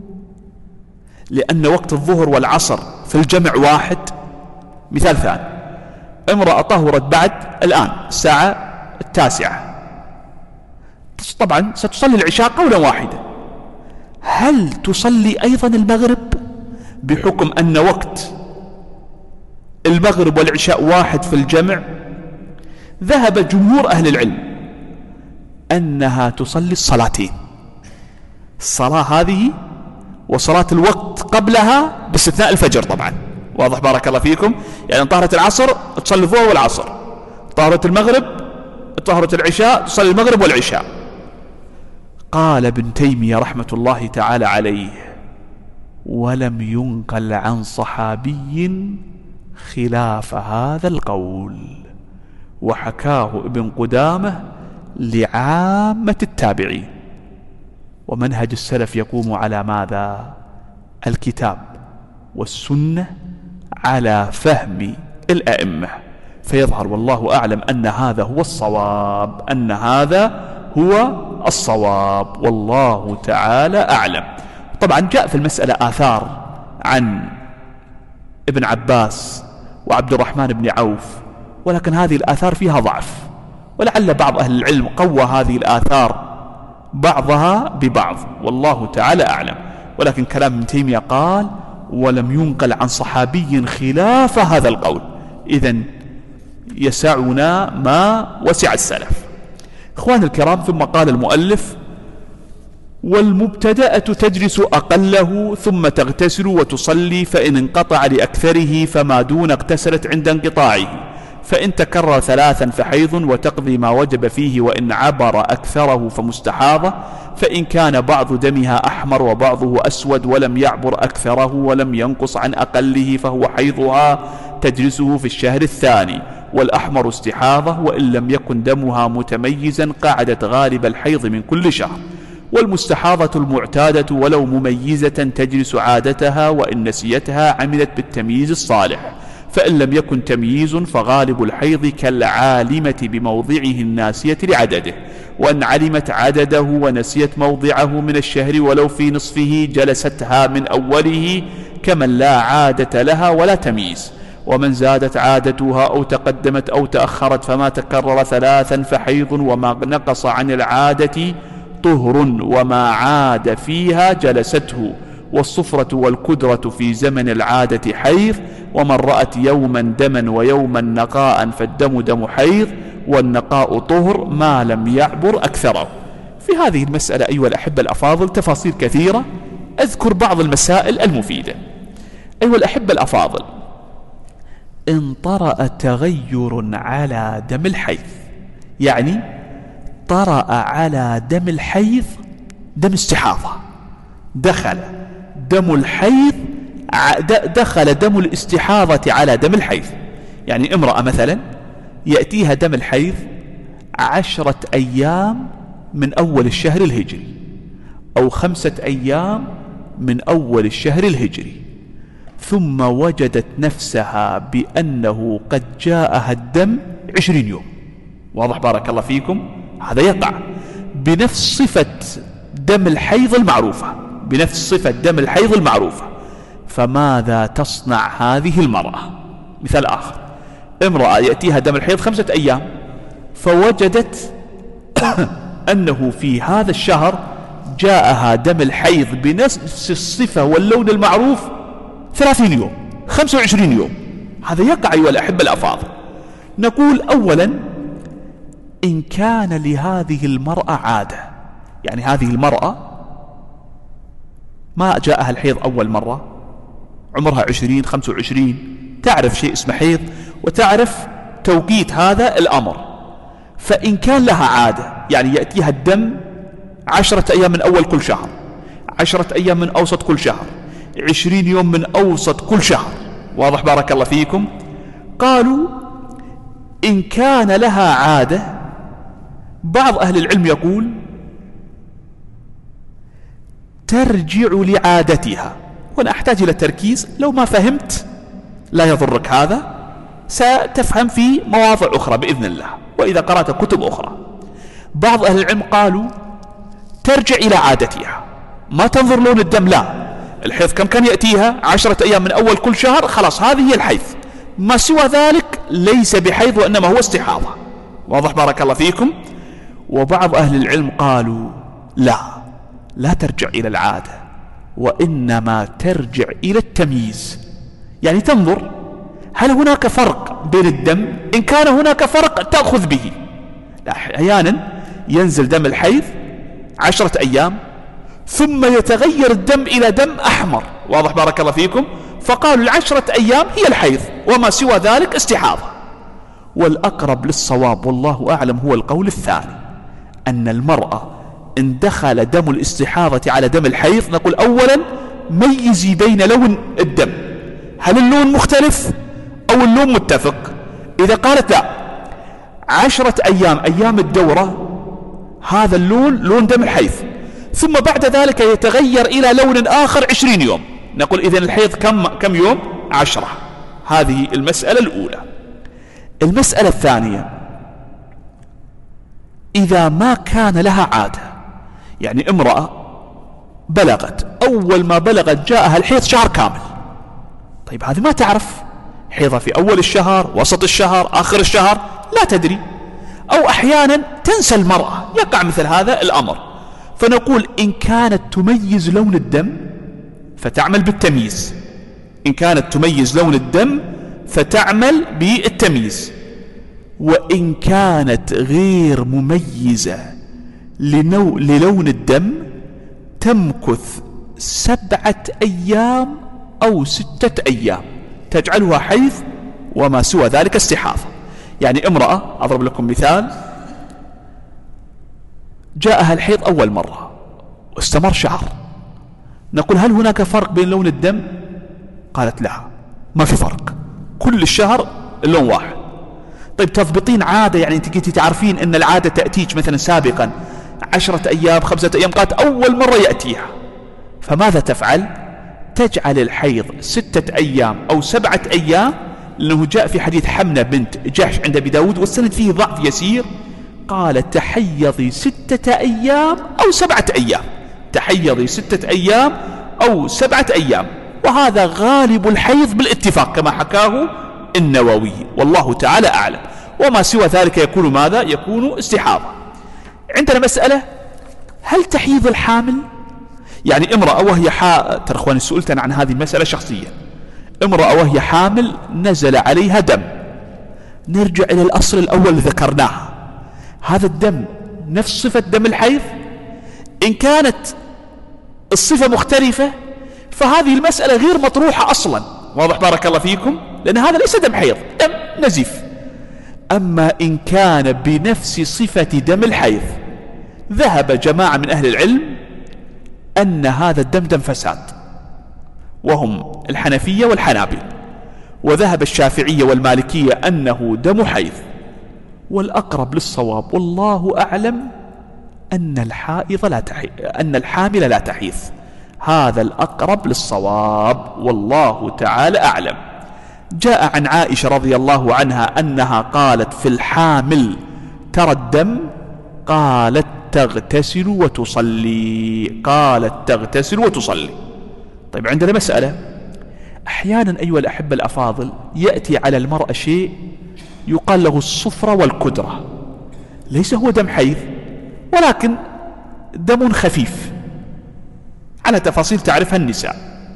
لأن وقت الظهر والعصر في الجمع واحد. مثال ثاني: امرأة طهرت بعد الآن الساعة 9، طبعا ستصلي العشاء قولا واحدا. هل تصلي أيضا المغرب بحكم أن وقت المغرب والعشاء واحد في الجمع؟ ذهب جمهور أهل العلم أنها تصلي الصلاتين، الصلاة هذه وصلاة الوقت قبلها باستثناء الفجر طبعا. واضح بارك الله فيكم؟ يعني طهرت العصر تصلي الظهر والعصر، طهرت المغرب، طهرت العشاء تصلي المغرب والعشاء. قال ابن تيمية رحمة الله تعالى عليه: ولم ينقل عن صحابي خلاف هذا القول، وحكاه ابن قدامة لعامة التابعين. ومنهج السلف يقوم على ماذا؟ الكتاب والسنة على فهم الأئمة، فيظهر والله أعلم أن هذا هو الصواب، أن هذا هو الصواب، والله تعالى أعلم. طبعا جاء في المسألة آثار عن ابن عباس وعبد الرحمن بن عوف، ولكن هذه الآثار فيها ضعف، ولعل بعض أهل العلم قوى هذه الآثار بعضها ببعض، والله تعالى أعلم. ولكن كلام ابن تيمية قال: ولم ينقل عن صحابي خلاف هذا القول، إذن يسعنا ما وسع السلف. إخوان الكرام، ثم قال المؤلف: والمبتدأة تجلس أقله ثم تغتسل وتصلي، فإن انقطع لأكثره فما دون اغتسلت عند انقطاعه، فإن تكرر 3 فحيض وتقضي ما وجب فيه، وإن عبر أكثره فمستحاضة، فإن كان بعض دمها أحمر وبعضه أسود ولم يعبر أكثره ولم ينقص عن أقله فهو حيضها تجلسه في الشهر الثاني، والأحمر استحاضة، وإن لم يكن دمها متميزا قعدت غالب الحيض من كل شهر، والمستحاضة المعتادة ولو مميزة تجلس عادتها، وإن نسيتها عملت بالتمييز الصالح، فإن لم يكن تمييز فغالب الحيض كالعالمة بموضعه الناسية لعدده، وأن علمت عدده ونسيت موضعه من الشهر ولو في نصفه جلستها من أوله كمن لا عادة لها ولا تمييز، ومن زادت عادتها أو تقدمت أو تأخرت فما تكرر 3 فحيض، وما نقص عن العادة طهر، وما عاد فيها جلسته، والصفرة والكدرة في زمن العادة حيض، ومن رأت يوما دما ويوما نقاء فالدم دم حيض، والنقاء طهر ما لم يعبر أكثره. في هذه المسألة أيها الأحبة الأفاضل تفاصيل كثيرة، أذكر بعض المسائل المفيدة. أيها الأحبة الأفاضل، إن طرأ تغير على دم الحيض، يعني طرأ على دم الحيض دم استحاضة، دخل دم الحيض دخل دم الاستحاضة على دم الحيض، يعني امرأة مثلا يأتيها دم الحيض 10 أيام من أول الشهر الهجري، أو 5 أيام من أول الشهر الهجري، ثم وجدت نفسها بأنه قد جاءها الدم 20 يوم. واضح بارك الله فيكم؟ هذا يقع بنفس صفة دم الحيض المعروفة، بنفس صفة دم الحيض المعروفة، فماذا تصنع هذه المرأة؟ مثال آخر، امرأة يأتيها دم الحيض 5 أيام، فوجدت أنه في هذا الشهر جاءها دم الحيض بنفس الصفة واللون المعروف 30 يوم 25 يوم. هذا يقع أيها الأحبة الأفاضل. نقول أولا، إن كان لهذه المرأة عادة، يعني هذه المرأة ما جاءها الحيض أول مرة، عمرها 20 25، تعرف شيء اسمه حيض وتعرف توقيت هذا الأمر، فإن كان لها عادة يعني يأتيها الدم 10 أيام من أول كل شهر، 10 أيام من أوسط كل شهر، 20 يوم من أوسط كل شهر. واضح بارك الله فيكم؟ قالوا إن كان لها عادة، بعض أهل العلم يقول ترجع لعادتها. وأنا أحتاج إلى التركيز، لو ما فهمت لا يضرك هذا، ستفهم في مواضع أخرى بإذن الله وإذا قرأت كتب أخرى. بعض أهل العلم قالوا ترجع إلى عادتها، ما تنظر لون الدم، لا، الحيض كم كان يأتيها 10 أيام من أول كل شهر، خلاص هذه هي الحيض، ما سوى ذلك ليس بحيض وإنما هو استحاضة. واضح بارك الله فيكم؟ وبعض أهل العلم قالوا لا ترجع إلى العادة، وإنما ترجع إلى التمييز، يعني تنظر هل هناك فرق بين الدم، إن كان هناك فرق تأخذ به. أحيانا ينزل دم الحيض 10 أيام ثم يتغير الدم إلى دم أحمر. واضح بارك الله فيكم؟ فقالوا 10 أيام هي الحيض وما سوى ذلك استحاضة. والأقرب للصواب والله أعلم هو القول الثاني، أن المرأة إن دخل دم الاستحاضة على دم الحيض، نقول أولا ميزي بين لون الدم، هل اللون مختلف أو اللون متفق؟ إذا قالت لا 10 أيام الدورة هذا اللون لون دم الحيض، ثم بعد ذلك يتغير إلى لون آخر 20 يوم، نقول إذن الحيض كم يوم؟ 10. هذه المسألة الأولى. المسألة الثانية، إذا ما كان لها عادة، يعني امرأة بلغت، أول ما بلغت جاءها الحيض شهر كامل، طيب هذه ما تعرف حيضها في أول الشهر، وسط الشهر، آخر الشهر، لا تدري، أو أحيانا تنسى المرأة، يقع مثل هذا الأمر، فنقول إن كانت تميز لون الدم فتعمل بالتمييز، إن كانت تميز لون الدم فتعمل بالتمييز، وإن كانت غير مميزة للون الدم تمكث 7 أيام أو 6 أيام تجعلها حيض، وما سوى ذلك استحاضة. يعني امرأة، أضرب لكم مثال، جاءها الحيض أول مرة واستمر شهر، نقول هل هناك فرق بين لون الدم؟ قالت لا، ما في فرق، كل الشهر اللون واحد. طيب تضبطين عادة، يعني انت كنت تعرفين ان العادة تأتيك مثلا سابقا 10 أيام 5 أيام، قالت أول مرة يأتيها، فماذا تفعل؟ تجعل الحيض 6 أيام أو 7 أيام، لأنه جاء في حديث حمنة بنت جحش عند أبي داود والسند فيه ضعف يسير، قال تحيضي 6 أيام أو 7 أيام، تحيضي 6 أيام أو 7 أيام، وهذا غالب الحيض بالاتفاق كما حكاه النووي، والله تعالى أعلم. وما سوى ذلك يكون ماذا؟ يكون استحاضة. عندنا مسألة، هل تحيض الحامل؟ يعني امرأة وهي ترى اخواني سئلت عن هذه المسألة شخصيا، امرأة وهي حامل نزل عليها دم، نرجع إلى الأصل الأول اللي ذكرناه، هذا الدم نفس صفة دم الحيض؟ إن كانت الصفة مختلفة فهذه المسألة غير مطروحة أصلا، واضح بارك الله فيكم، لأن هذا ليس دم حيض، دم نزيف. أما إن كان بنفس صفة دم الحيض، ذهب جماعة من أهل العلم أن هذا الدم دم فساد، وهم الحنفية والحنابل، وذهب الشافعية والمالكية أنه دم حيض، والأقرب للصواب والله أعلم أن الحامل لا تحيض، هذا الأقرب للصواب والله تعالى أعلم. جاء عن عائشة رضي الله عنها أنها قالت في الحامل ترى الدم، قالت تغتسل وتصلي، قالت تغتسل وتصلي. طيب عندنا مسألة، أحيانا أيها الأحبة الأفاضل يأتي على المرأة شيء يقال له الصفرة والكدرة، ليس هو دم حيض ولكن دم خفيف، على تفاصيل تعرفها النساء.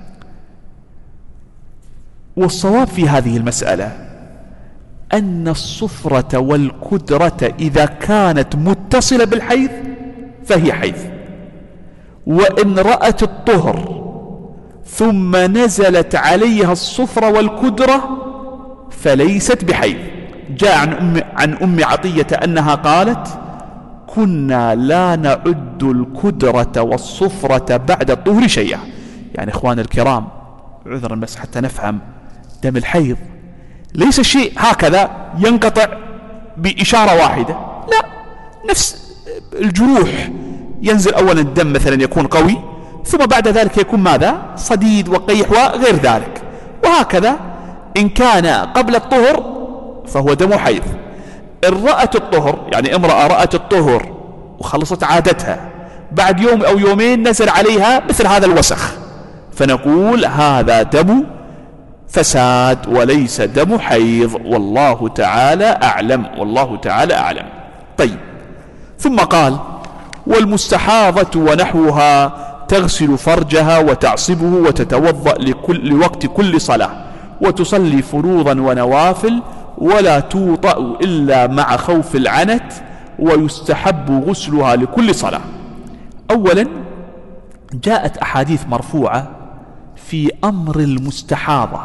والصواب في هذه المسألة أن الصفرة والكدرة إذا كانت متصلة بالحيض فهي حيض، وإن رأت الطهر ثم نزلت عليها الصفرة والكدرة فليست بحيض. جاء عن أم عطية أنها قالت كنا لا نعد الكدرة والصفرة بعد الطهر شيئا. يعني إخوان الكرام عذرا بس حتى نفهم، دم الحيض ليس شيء هكذا ينقطع بإشارة واحدة، لا، نفس الجروح، ينزل أولا الدم مثلا يكون قوي، ثم بعد ذلك يكون ماذا؟ صديد وقيح وغير ذلك، وهكذا إن كان قبل الطهر فهو دم حيض. إن رأت الطهر، يعني امرأة رأت الطهر وخلصت عادتها، بعد يوم أو يومين نزل عليها مثل هذا الوسخ، فنقول هذا دم فساد وليس دم حيض، والله تعالى أعلم، والله تعالى أعلم. طيب، ثم قال والمستحاضة ونحوها تغسل فرجها وتعصبه وتتوضأ لوقت كل صلاة وتصلي فروضا ونوافل ولا توطأ إلا مع خوف العنت، ويستحب غسلها لكل صلاة. أولا جاءت أحاديث مرفوعة في أمر المستحاضة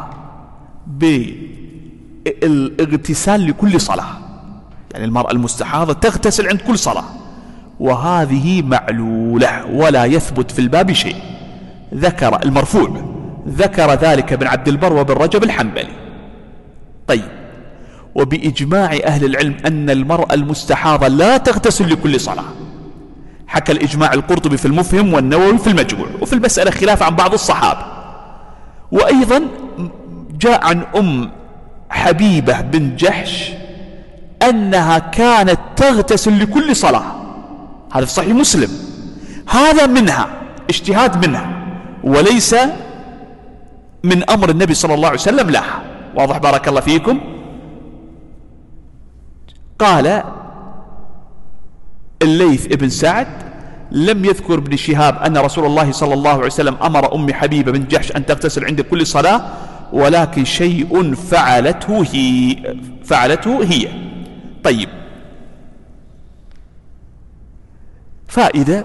بالاغتسال لكل صلاة، يعني المرأة المستحاضة تغتسل عند كل صلاة، وهذه معلولة ولا يثبت في الباب شيء. ذكر المرفوع ذكر ذلك ابن عبد البر وابن رجب الحنبلي. طيب، وبإجماع أهل العلم أن المرأة المستحاضة لا تغتسل لكل صلاة، حكى الإجماع القرطبي في المفهم والنووي في المجموع، وفي المسألة خلاف عن بعض الصحابة. وأيضا جاء عن أم حبيبة بن جحش أنها كانت تغتسل لكل صلاة، هذا في صحيح مسلم. هذا منها اجتهاد منها وليس من أمر النبي صلى الله عليه وسلم لها. واضح بارك الله فيكم. قال الليث ابن سعد لم يذكر ابن شهاب أن رسول الله صلى الله عليه وسلم أمر أم حبيبة بن جحش أن تغتسل عند كل صلاة، ولكن شيء فعلته هي. طيب، فائدة.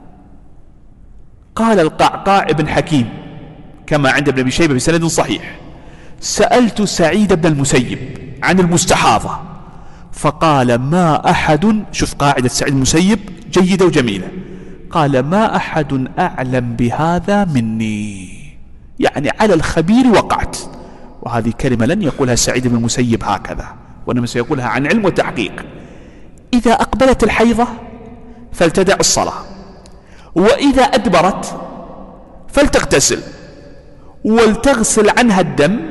قال القعقاع بن حكيم كما عند ابن أبي شيبة بسند صحيح: سألت سعيد بن المسيب عن المستحاضة فقال ما أحد، شوف قاعدة سعيد المسيب جيدة وجميلة، قال ما أحد أعلم بهذا مني، يعني على الخبير وقعت. وهذه كلمة لن يقولها سعيد بن المسيب هكذا، وإنما سيقولها عن علم وتحقيق. إذا أقبلت الحيضة فلتدع الصلاة، وإذا أدبرت فلتغتسل ولتغسل عنها الدم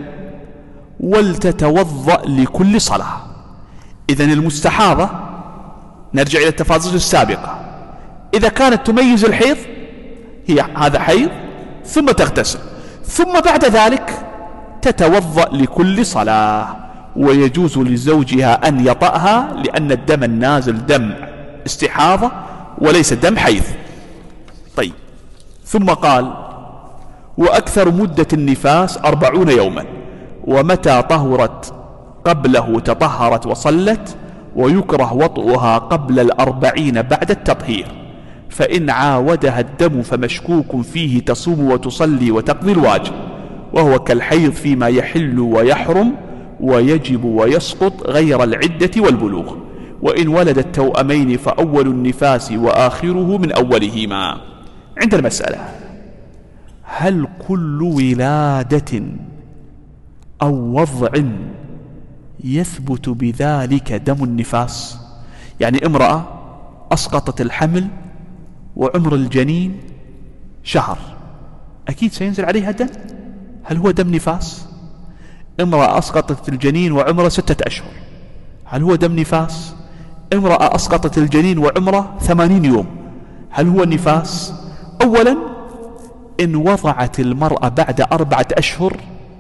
ولتتوضأ لكل صلاة. إذن المستحاضة، نرجع إلى التفاصيل السابقة، إذا كانت تميز الحيض هي هذا حيض ثم تغتسل، ثم بعد ذلك تتوضأ لكل صلاة، ويجوز لزوجها أن يطأها لأن الدم النازل دم استحاضة وليس دم حيض. طيب، ثم قال وأكثر مدة النفاس 40 يوما، ومتى طهرت قبله تطهرت وصلت، ويكره وطئها قبل 40 بعد التطهير، فإن عاودها الدم فمشكوك فيه تصوم وتصلي وتقضي الواجب، وهو كالحيض فيما يحل ويحرم ويجب ويسقط غير العدة والبلوغ. وإن ولد التوأمين فأول النفاس وآخره من أولهما. عند المسألة: هل كل ولادة أو وضع يثبت بذلك دم النفاس؟ يعني امرأة أسقطت الحمل وعمر الجنين شهر، أكيد سينزل عليها دم، هل هو دم نفاس؟ امرأة أسقطت الجنين وعمره 6 أشهر، هل هو دم نفاس؟ امرأة أسقطت الجنين وعمره 80 يوم، هل هو نفاس؟ أولا، إن وضعت المرأة بعد 4 أشهر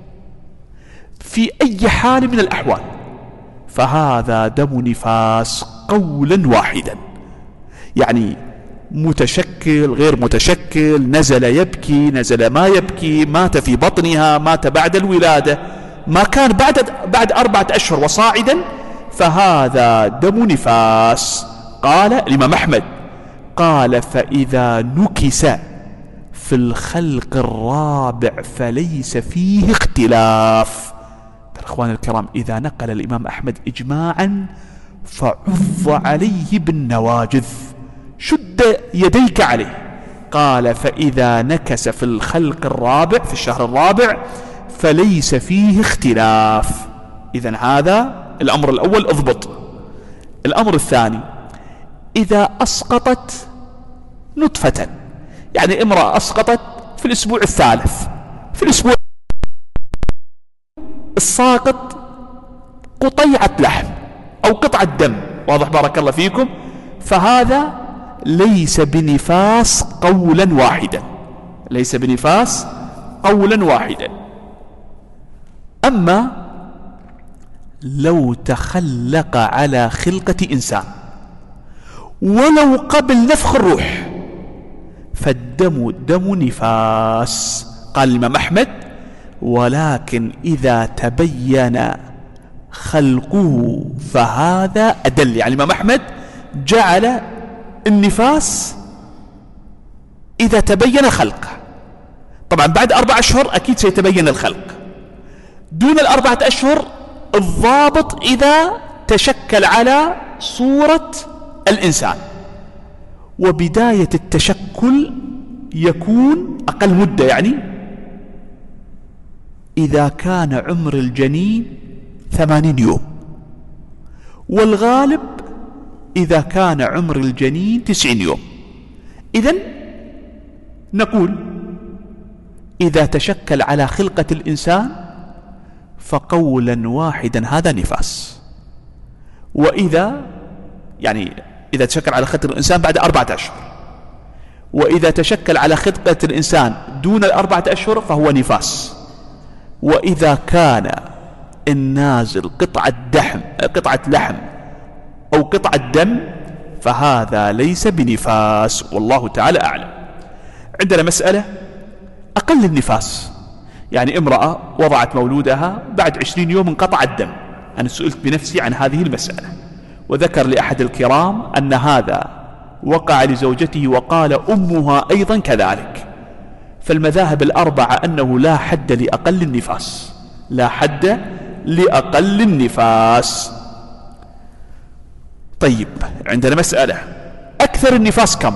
في أي حال من الأحوال فهذا دم نفاس قولا واحدا، يعني متشكل غير متشكل، نزل يبكي نزل ما يبكي، مات في بطنها مات بعد الولادة، ما كان بعد 4 أشهر وصاعدا فهذا دم نفاس. قال الإمام أحمد قال فإذا نكس في الخلق الرابع فليس فيه اختلاف. أخواني الكرام، إذا نقل الإمام أحمد إجماعا فعض عليه بالنواجذ، شد يديك عليه. قال فإذا نكس في الخلق الرابع في الشهر الرابع فليس فيه اختلاف. إذن هذا الأمر الأول، اضبط. الأمر الثاني: إذا أسقطت نطفة، يعني امرأة أسقطت في الأسبوع الثالث، في الأسبوع الساقط قطيعة لحم أو قطعة دم، واضح بارك الله فيكم، فهذا ليس بنفاس قولا واحدا، ليس بنفاس قولا واحدا. أما لو تخلق على خلقة إنسان ولو قبل نفخ الروح فالدم دم نفاس. قال الإمام أحمد ولكن إذا تبين خلقه فهذا أدل. يعني الإمام أحمد جعل النفاس إذا تبين خلقه، طبعا بعد 4 أشهر أكيد سيتبين الخلق، دون 4 أشهر الضابط إذا تشكل على صورة الإنسان، وبداية التشكل يكون أقل مدة، يعني إذا كان عمر الجنين 80 يوم، والغالب إذا كان عمر الجنين 90 يوم. إذن نقول إذا تشكل على خلقة الإنسان فقولا واحدا هذا نفاس. وإذا إذا تشكل على خلقة الإنسان بعد 4 أشهر، وإذا تشكل على خلقة الإنسان دون 4 أشهر فهو نفاس. وإذا كان النازل قطعة لحم أو قطعة دم فهذا ليس بنفاس، والله تعالى أعلم. عندنا مسألة أقل النفاس، امرأة وضعت مولودها بعد 20 يوم انقطع الدم. أنا سئلت بنفسي عن هذه المسألة، وذكر لأحد الكرام أن هذا وقع لزوجته وقال أمها أيضا كذلك. فالمذاهب الأربعة أنه لا حد لأقل النفاس، لا حد لأقل النفاس. طيب، عندنا مسألة أكثر النفاس كم؟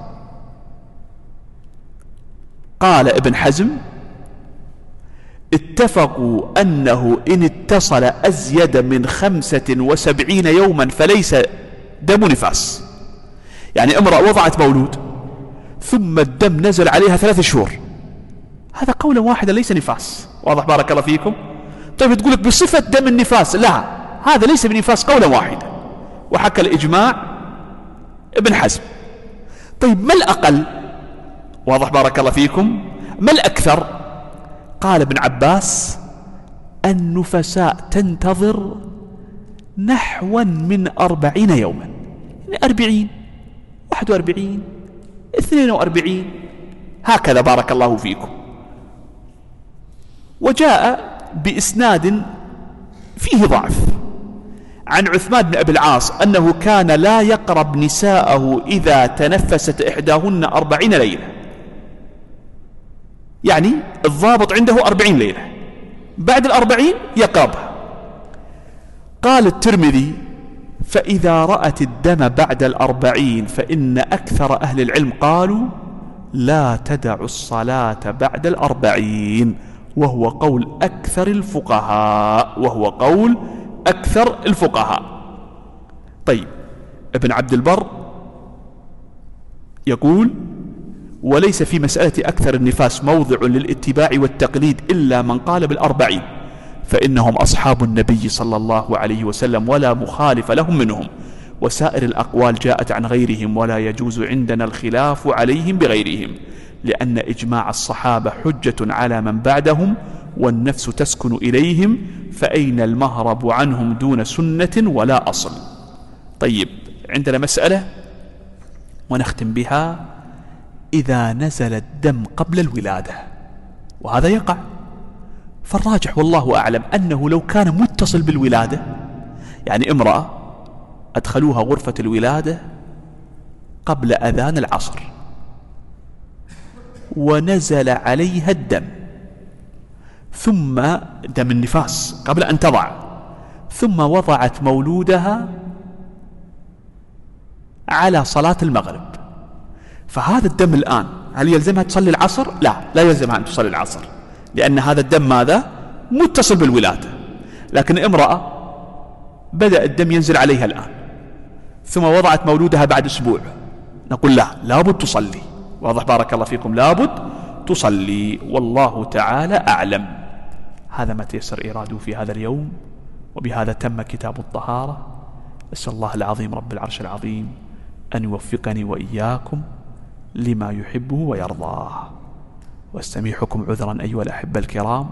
قال ابن حزم اتفقوا أنه إن اتصل أزيد من 75 يوما فليس دم نفاس. امرأة وضعت مولود ثم الدم نزل عليها 3 شهور، هذا قولا واحدا ليس نفاس. واضح بارك الله فيكم؟ طيب تقولك بصفة دم النفاس، لا، هذا ليس بنفاس قولا واحدا، وحكى الإجماع ابن حزم. طيب ما الأقل؟ واضح بارك الله فيكم؟ ما الأكثر؟ قال ابن عباس النفساء تنتظر نحوا من 40 يوما، 40 41 42 هكذا بارك الله فيكم. وجاء بإسناد فيه ضعف عن عثمان بن أبي العاص أنه كان لا يقرب نساءه إذا تنفست إحداهن 40 ليلة، الضابط عنده 40 ليلة، بعد 40 يقربها. قال الترمذي فإذا رأت الدم بعد 40 فإن أكثر أهل العلم قالوا لا تدع الصلاة بعد 40، وهو قول أكثر الفقهاء. طيب، ابن عبد البر يقول وليس في مسألة أكثر النفاس موضع للاتباع والتقليد إلا من قال بال40، فإنهم أصحاب النبي صلى الله عليه وسلم ولا مخالف لهم منهم، وسائر الأقوال جاءت عن غيرهم، ولا يجوز عندنا الخلاف عليهم بغيرهم، لأن إجماع الصحابة حجة على من بعدهم، والنفس تسكن إليهم، فأين المهرب عنهم دون سنة ولا أصل. طيب، عندنا مسألة ونختم بها، إذا نزل الدم قبل الولادة، وهذا يقع، فالراجح والله أعلم أنه لو كان متصل بالولادة، امرأة أدخلوها غرفة الولادة قبل أذان العصر ونزل عليها الدم، ثم دم النفاس قبل أن تضع، ثم وضعت مولودها على صلاة المغرب، فهذا الدم الآن هل يلزمها تصلي العصر؟ لا يلزمها أن تصلي العصر، لأن هذا الدم ماذا؟ متصل بالولادة. لكن امرأة بدأ الدم ينزل عليها الآن ثم وضعت مولودها بعد أسبوع، نقول لابد تصلي. واضح بارك الله فيكم؟ لابد تصلي، والله تعالى أعلم. هذا ما تيسر إيراده في هذا اليوم، وبهذا تم كتاب الطهارة. أسأل الله العظيم رب العرش العظيم أن يوفقني وإياكم لما يحبه ويرضاه. واستميحكم عذرا أيها الأحبة الكرام،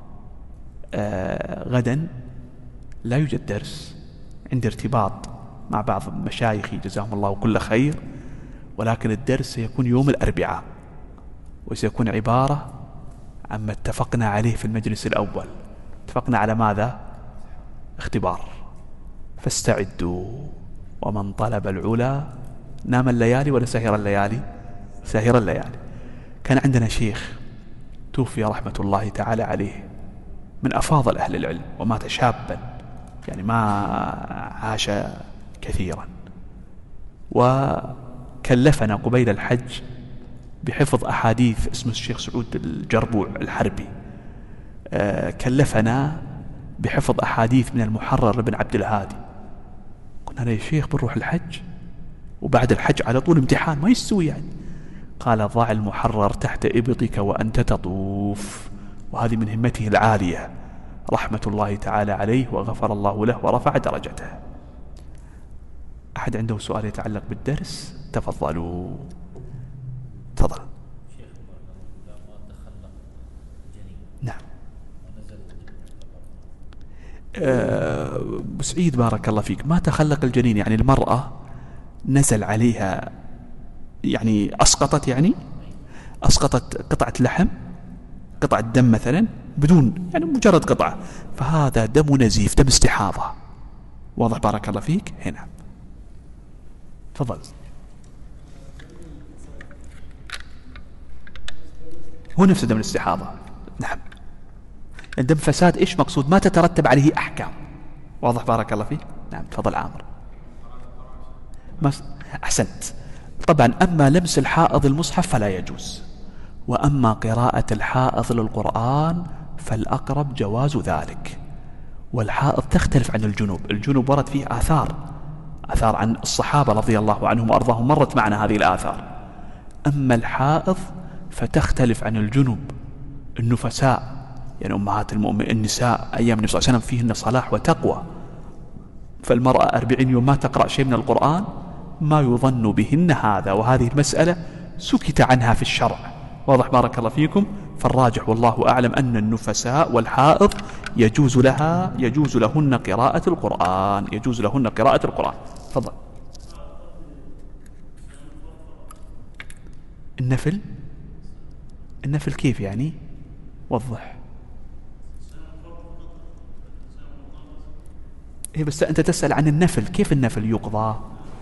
غدا لا يوجد درس، عندي ارتباط مع بعض مشايخي جزاهم الله كل خير، ولكن الدرس سيكون يوم الأربعاء، وسيكون عبارة عما اتفقنا عليه في المجلس الأول. اتفقنا على ماذا؟ اختبار، فاستعدوا. ومن طلب العلا نام الليالي ولا سهر الليالي؟ سهر الليالي. كان عندنا شيخ توفي رحمة الله تعالى عليه، من أفاضل أهل العلم، ومات شابا، ما عاش كثيرا، وكلفنا قبيل الحج بحفظ أحاديث. اسمه الشيخ سعود الجربوع الحربي، كلفنا بحفظ أحاديث من المحرر بن عبد الهادي. قلنا له يا شيخ بنروح الحج وبعد الحج على طول امتحان، ما يستوي قال ضع المحرر تحت إبطك وأنت تطوف، وهذه من همته العالية رحمة الله تعالى عليه وغفر الله له ورفع درجته. أحد عنده سؤال يتعلق بالدرس؟ تفضلوا. تفضل. نعم. سعيد بارك الله فيك، ما تخلق الجنين يعني المرأة نزل عليها يعني أسقطت، يعني أسقطت قطعة لحم، قطعة دم مثلا، بدون يعني مجرد قطعة، فهذا دم نزيف، دم استحاضة. واضح بارك الله فيك؟ هنا تفضل. هو نفس دم الاستحاضة. نعم. الدم فساد إيش مقصود؟ ما تترتب عليه أحكام. واضح بارك الله فيك؟ نعم. تفضل عامر. أحسنت. طبعا أما لمس الحائض المصحف فلا يجوز، وأما قراءة الحائض للقرآن فالأقرب جواز ذلك. والحائض تختلف عن الجنوب. الجنوب ورد فيه آثار عن الصحابة رضي الله عنهم وأرضاهم، مرت معنا هذه الآثار. أما الحائض فتختلف عن الجنوب. النفساء يعني أمهات المؤمنين النساء أيام النبي صلى الله عليه وسلم فيهن صلاح وتقوى، فالمرأة 40 يوم ما تقرأ شيء من القرآن ما يظن بهن هذا، وهذه المسألة سكت عنها في الشرع. واضح بارك الله فيكم؟ فالراجح والله أعلم أن النفساء والحائض يجوز لهن قراءة القرآن، يجوز لهن قراءة القرآن. تفضل. النفل كيف يعني؟ وضح. إيه بس أنت تسأل عن النفل، كيف النفل يقضى؟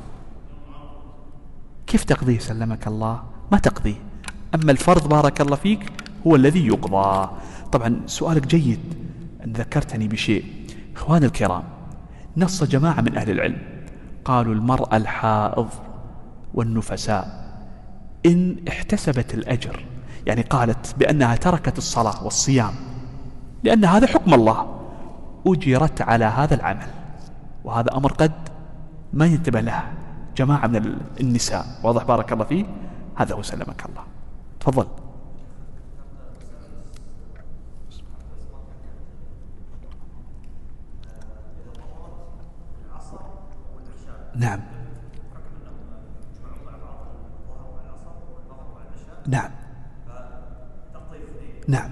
كيف تقضيه سلمك الله؟ ما تقضيه. أما الفرض بارك الله فيك هو الذي يقضى. طبعا سؤالك جيد أن ذكرتني بشيء. إخوان الكرام، نص جماعة من أهل العلم قالوا المرأة الحائض والنفساء إن احتسبت الأجر، يعني قالت بأنها تركت الصلاة والصيام لأن هذا حكم الله، أجرت على هذا العمل. وهذا أمر قد ما ينتبه له جماعة من النساء. واضح بارك الله فيه؟ هذا هو سلمك الله. تفضل. نعم نعم نعم.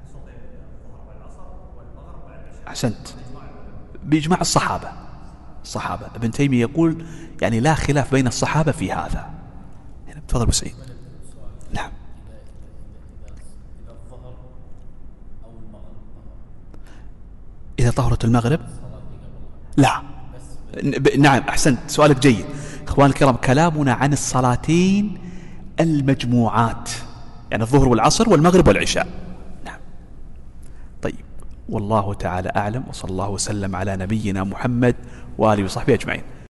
أحسنت. بإجماع الصحابة. ابن تيمية يقول يعني لا خلاف بين الصحابة في هذا. تفضل أبو سعيد. نعم. إذا طهرت المغرب لا. نعم أحسنت، سؤالك جيد. إخوان الكرام، كلامنا عن الصلاتين المجموعات، يعني الظهر والعصر والمغرب والعشاء. نعم. طيب، والله تعالى أعلم، وصلى الله وسلم على نبينا محمد وآله وصحبه أجمعين.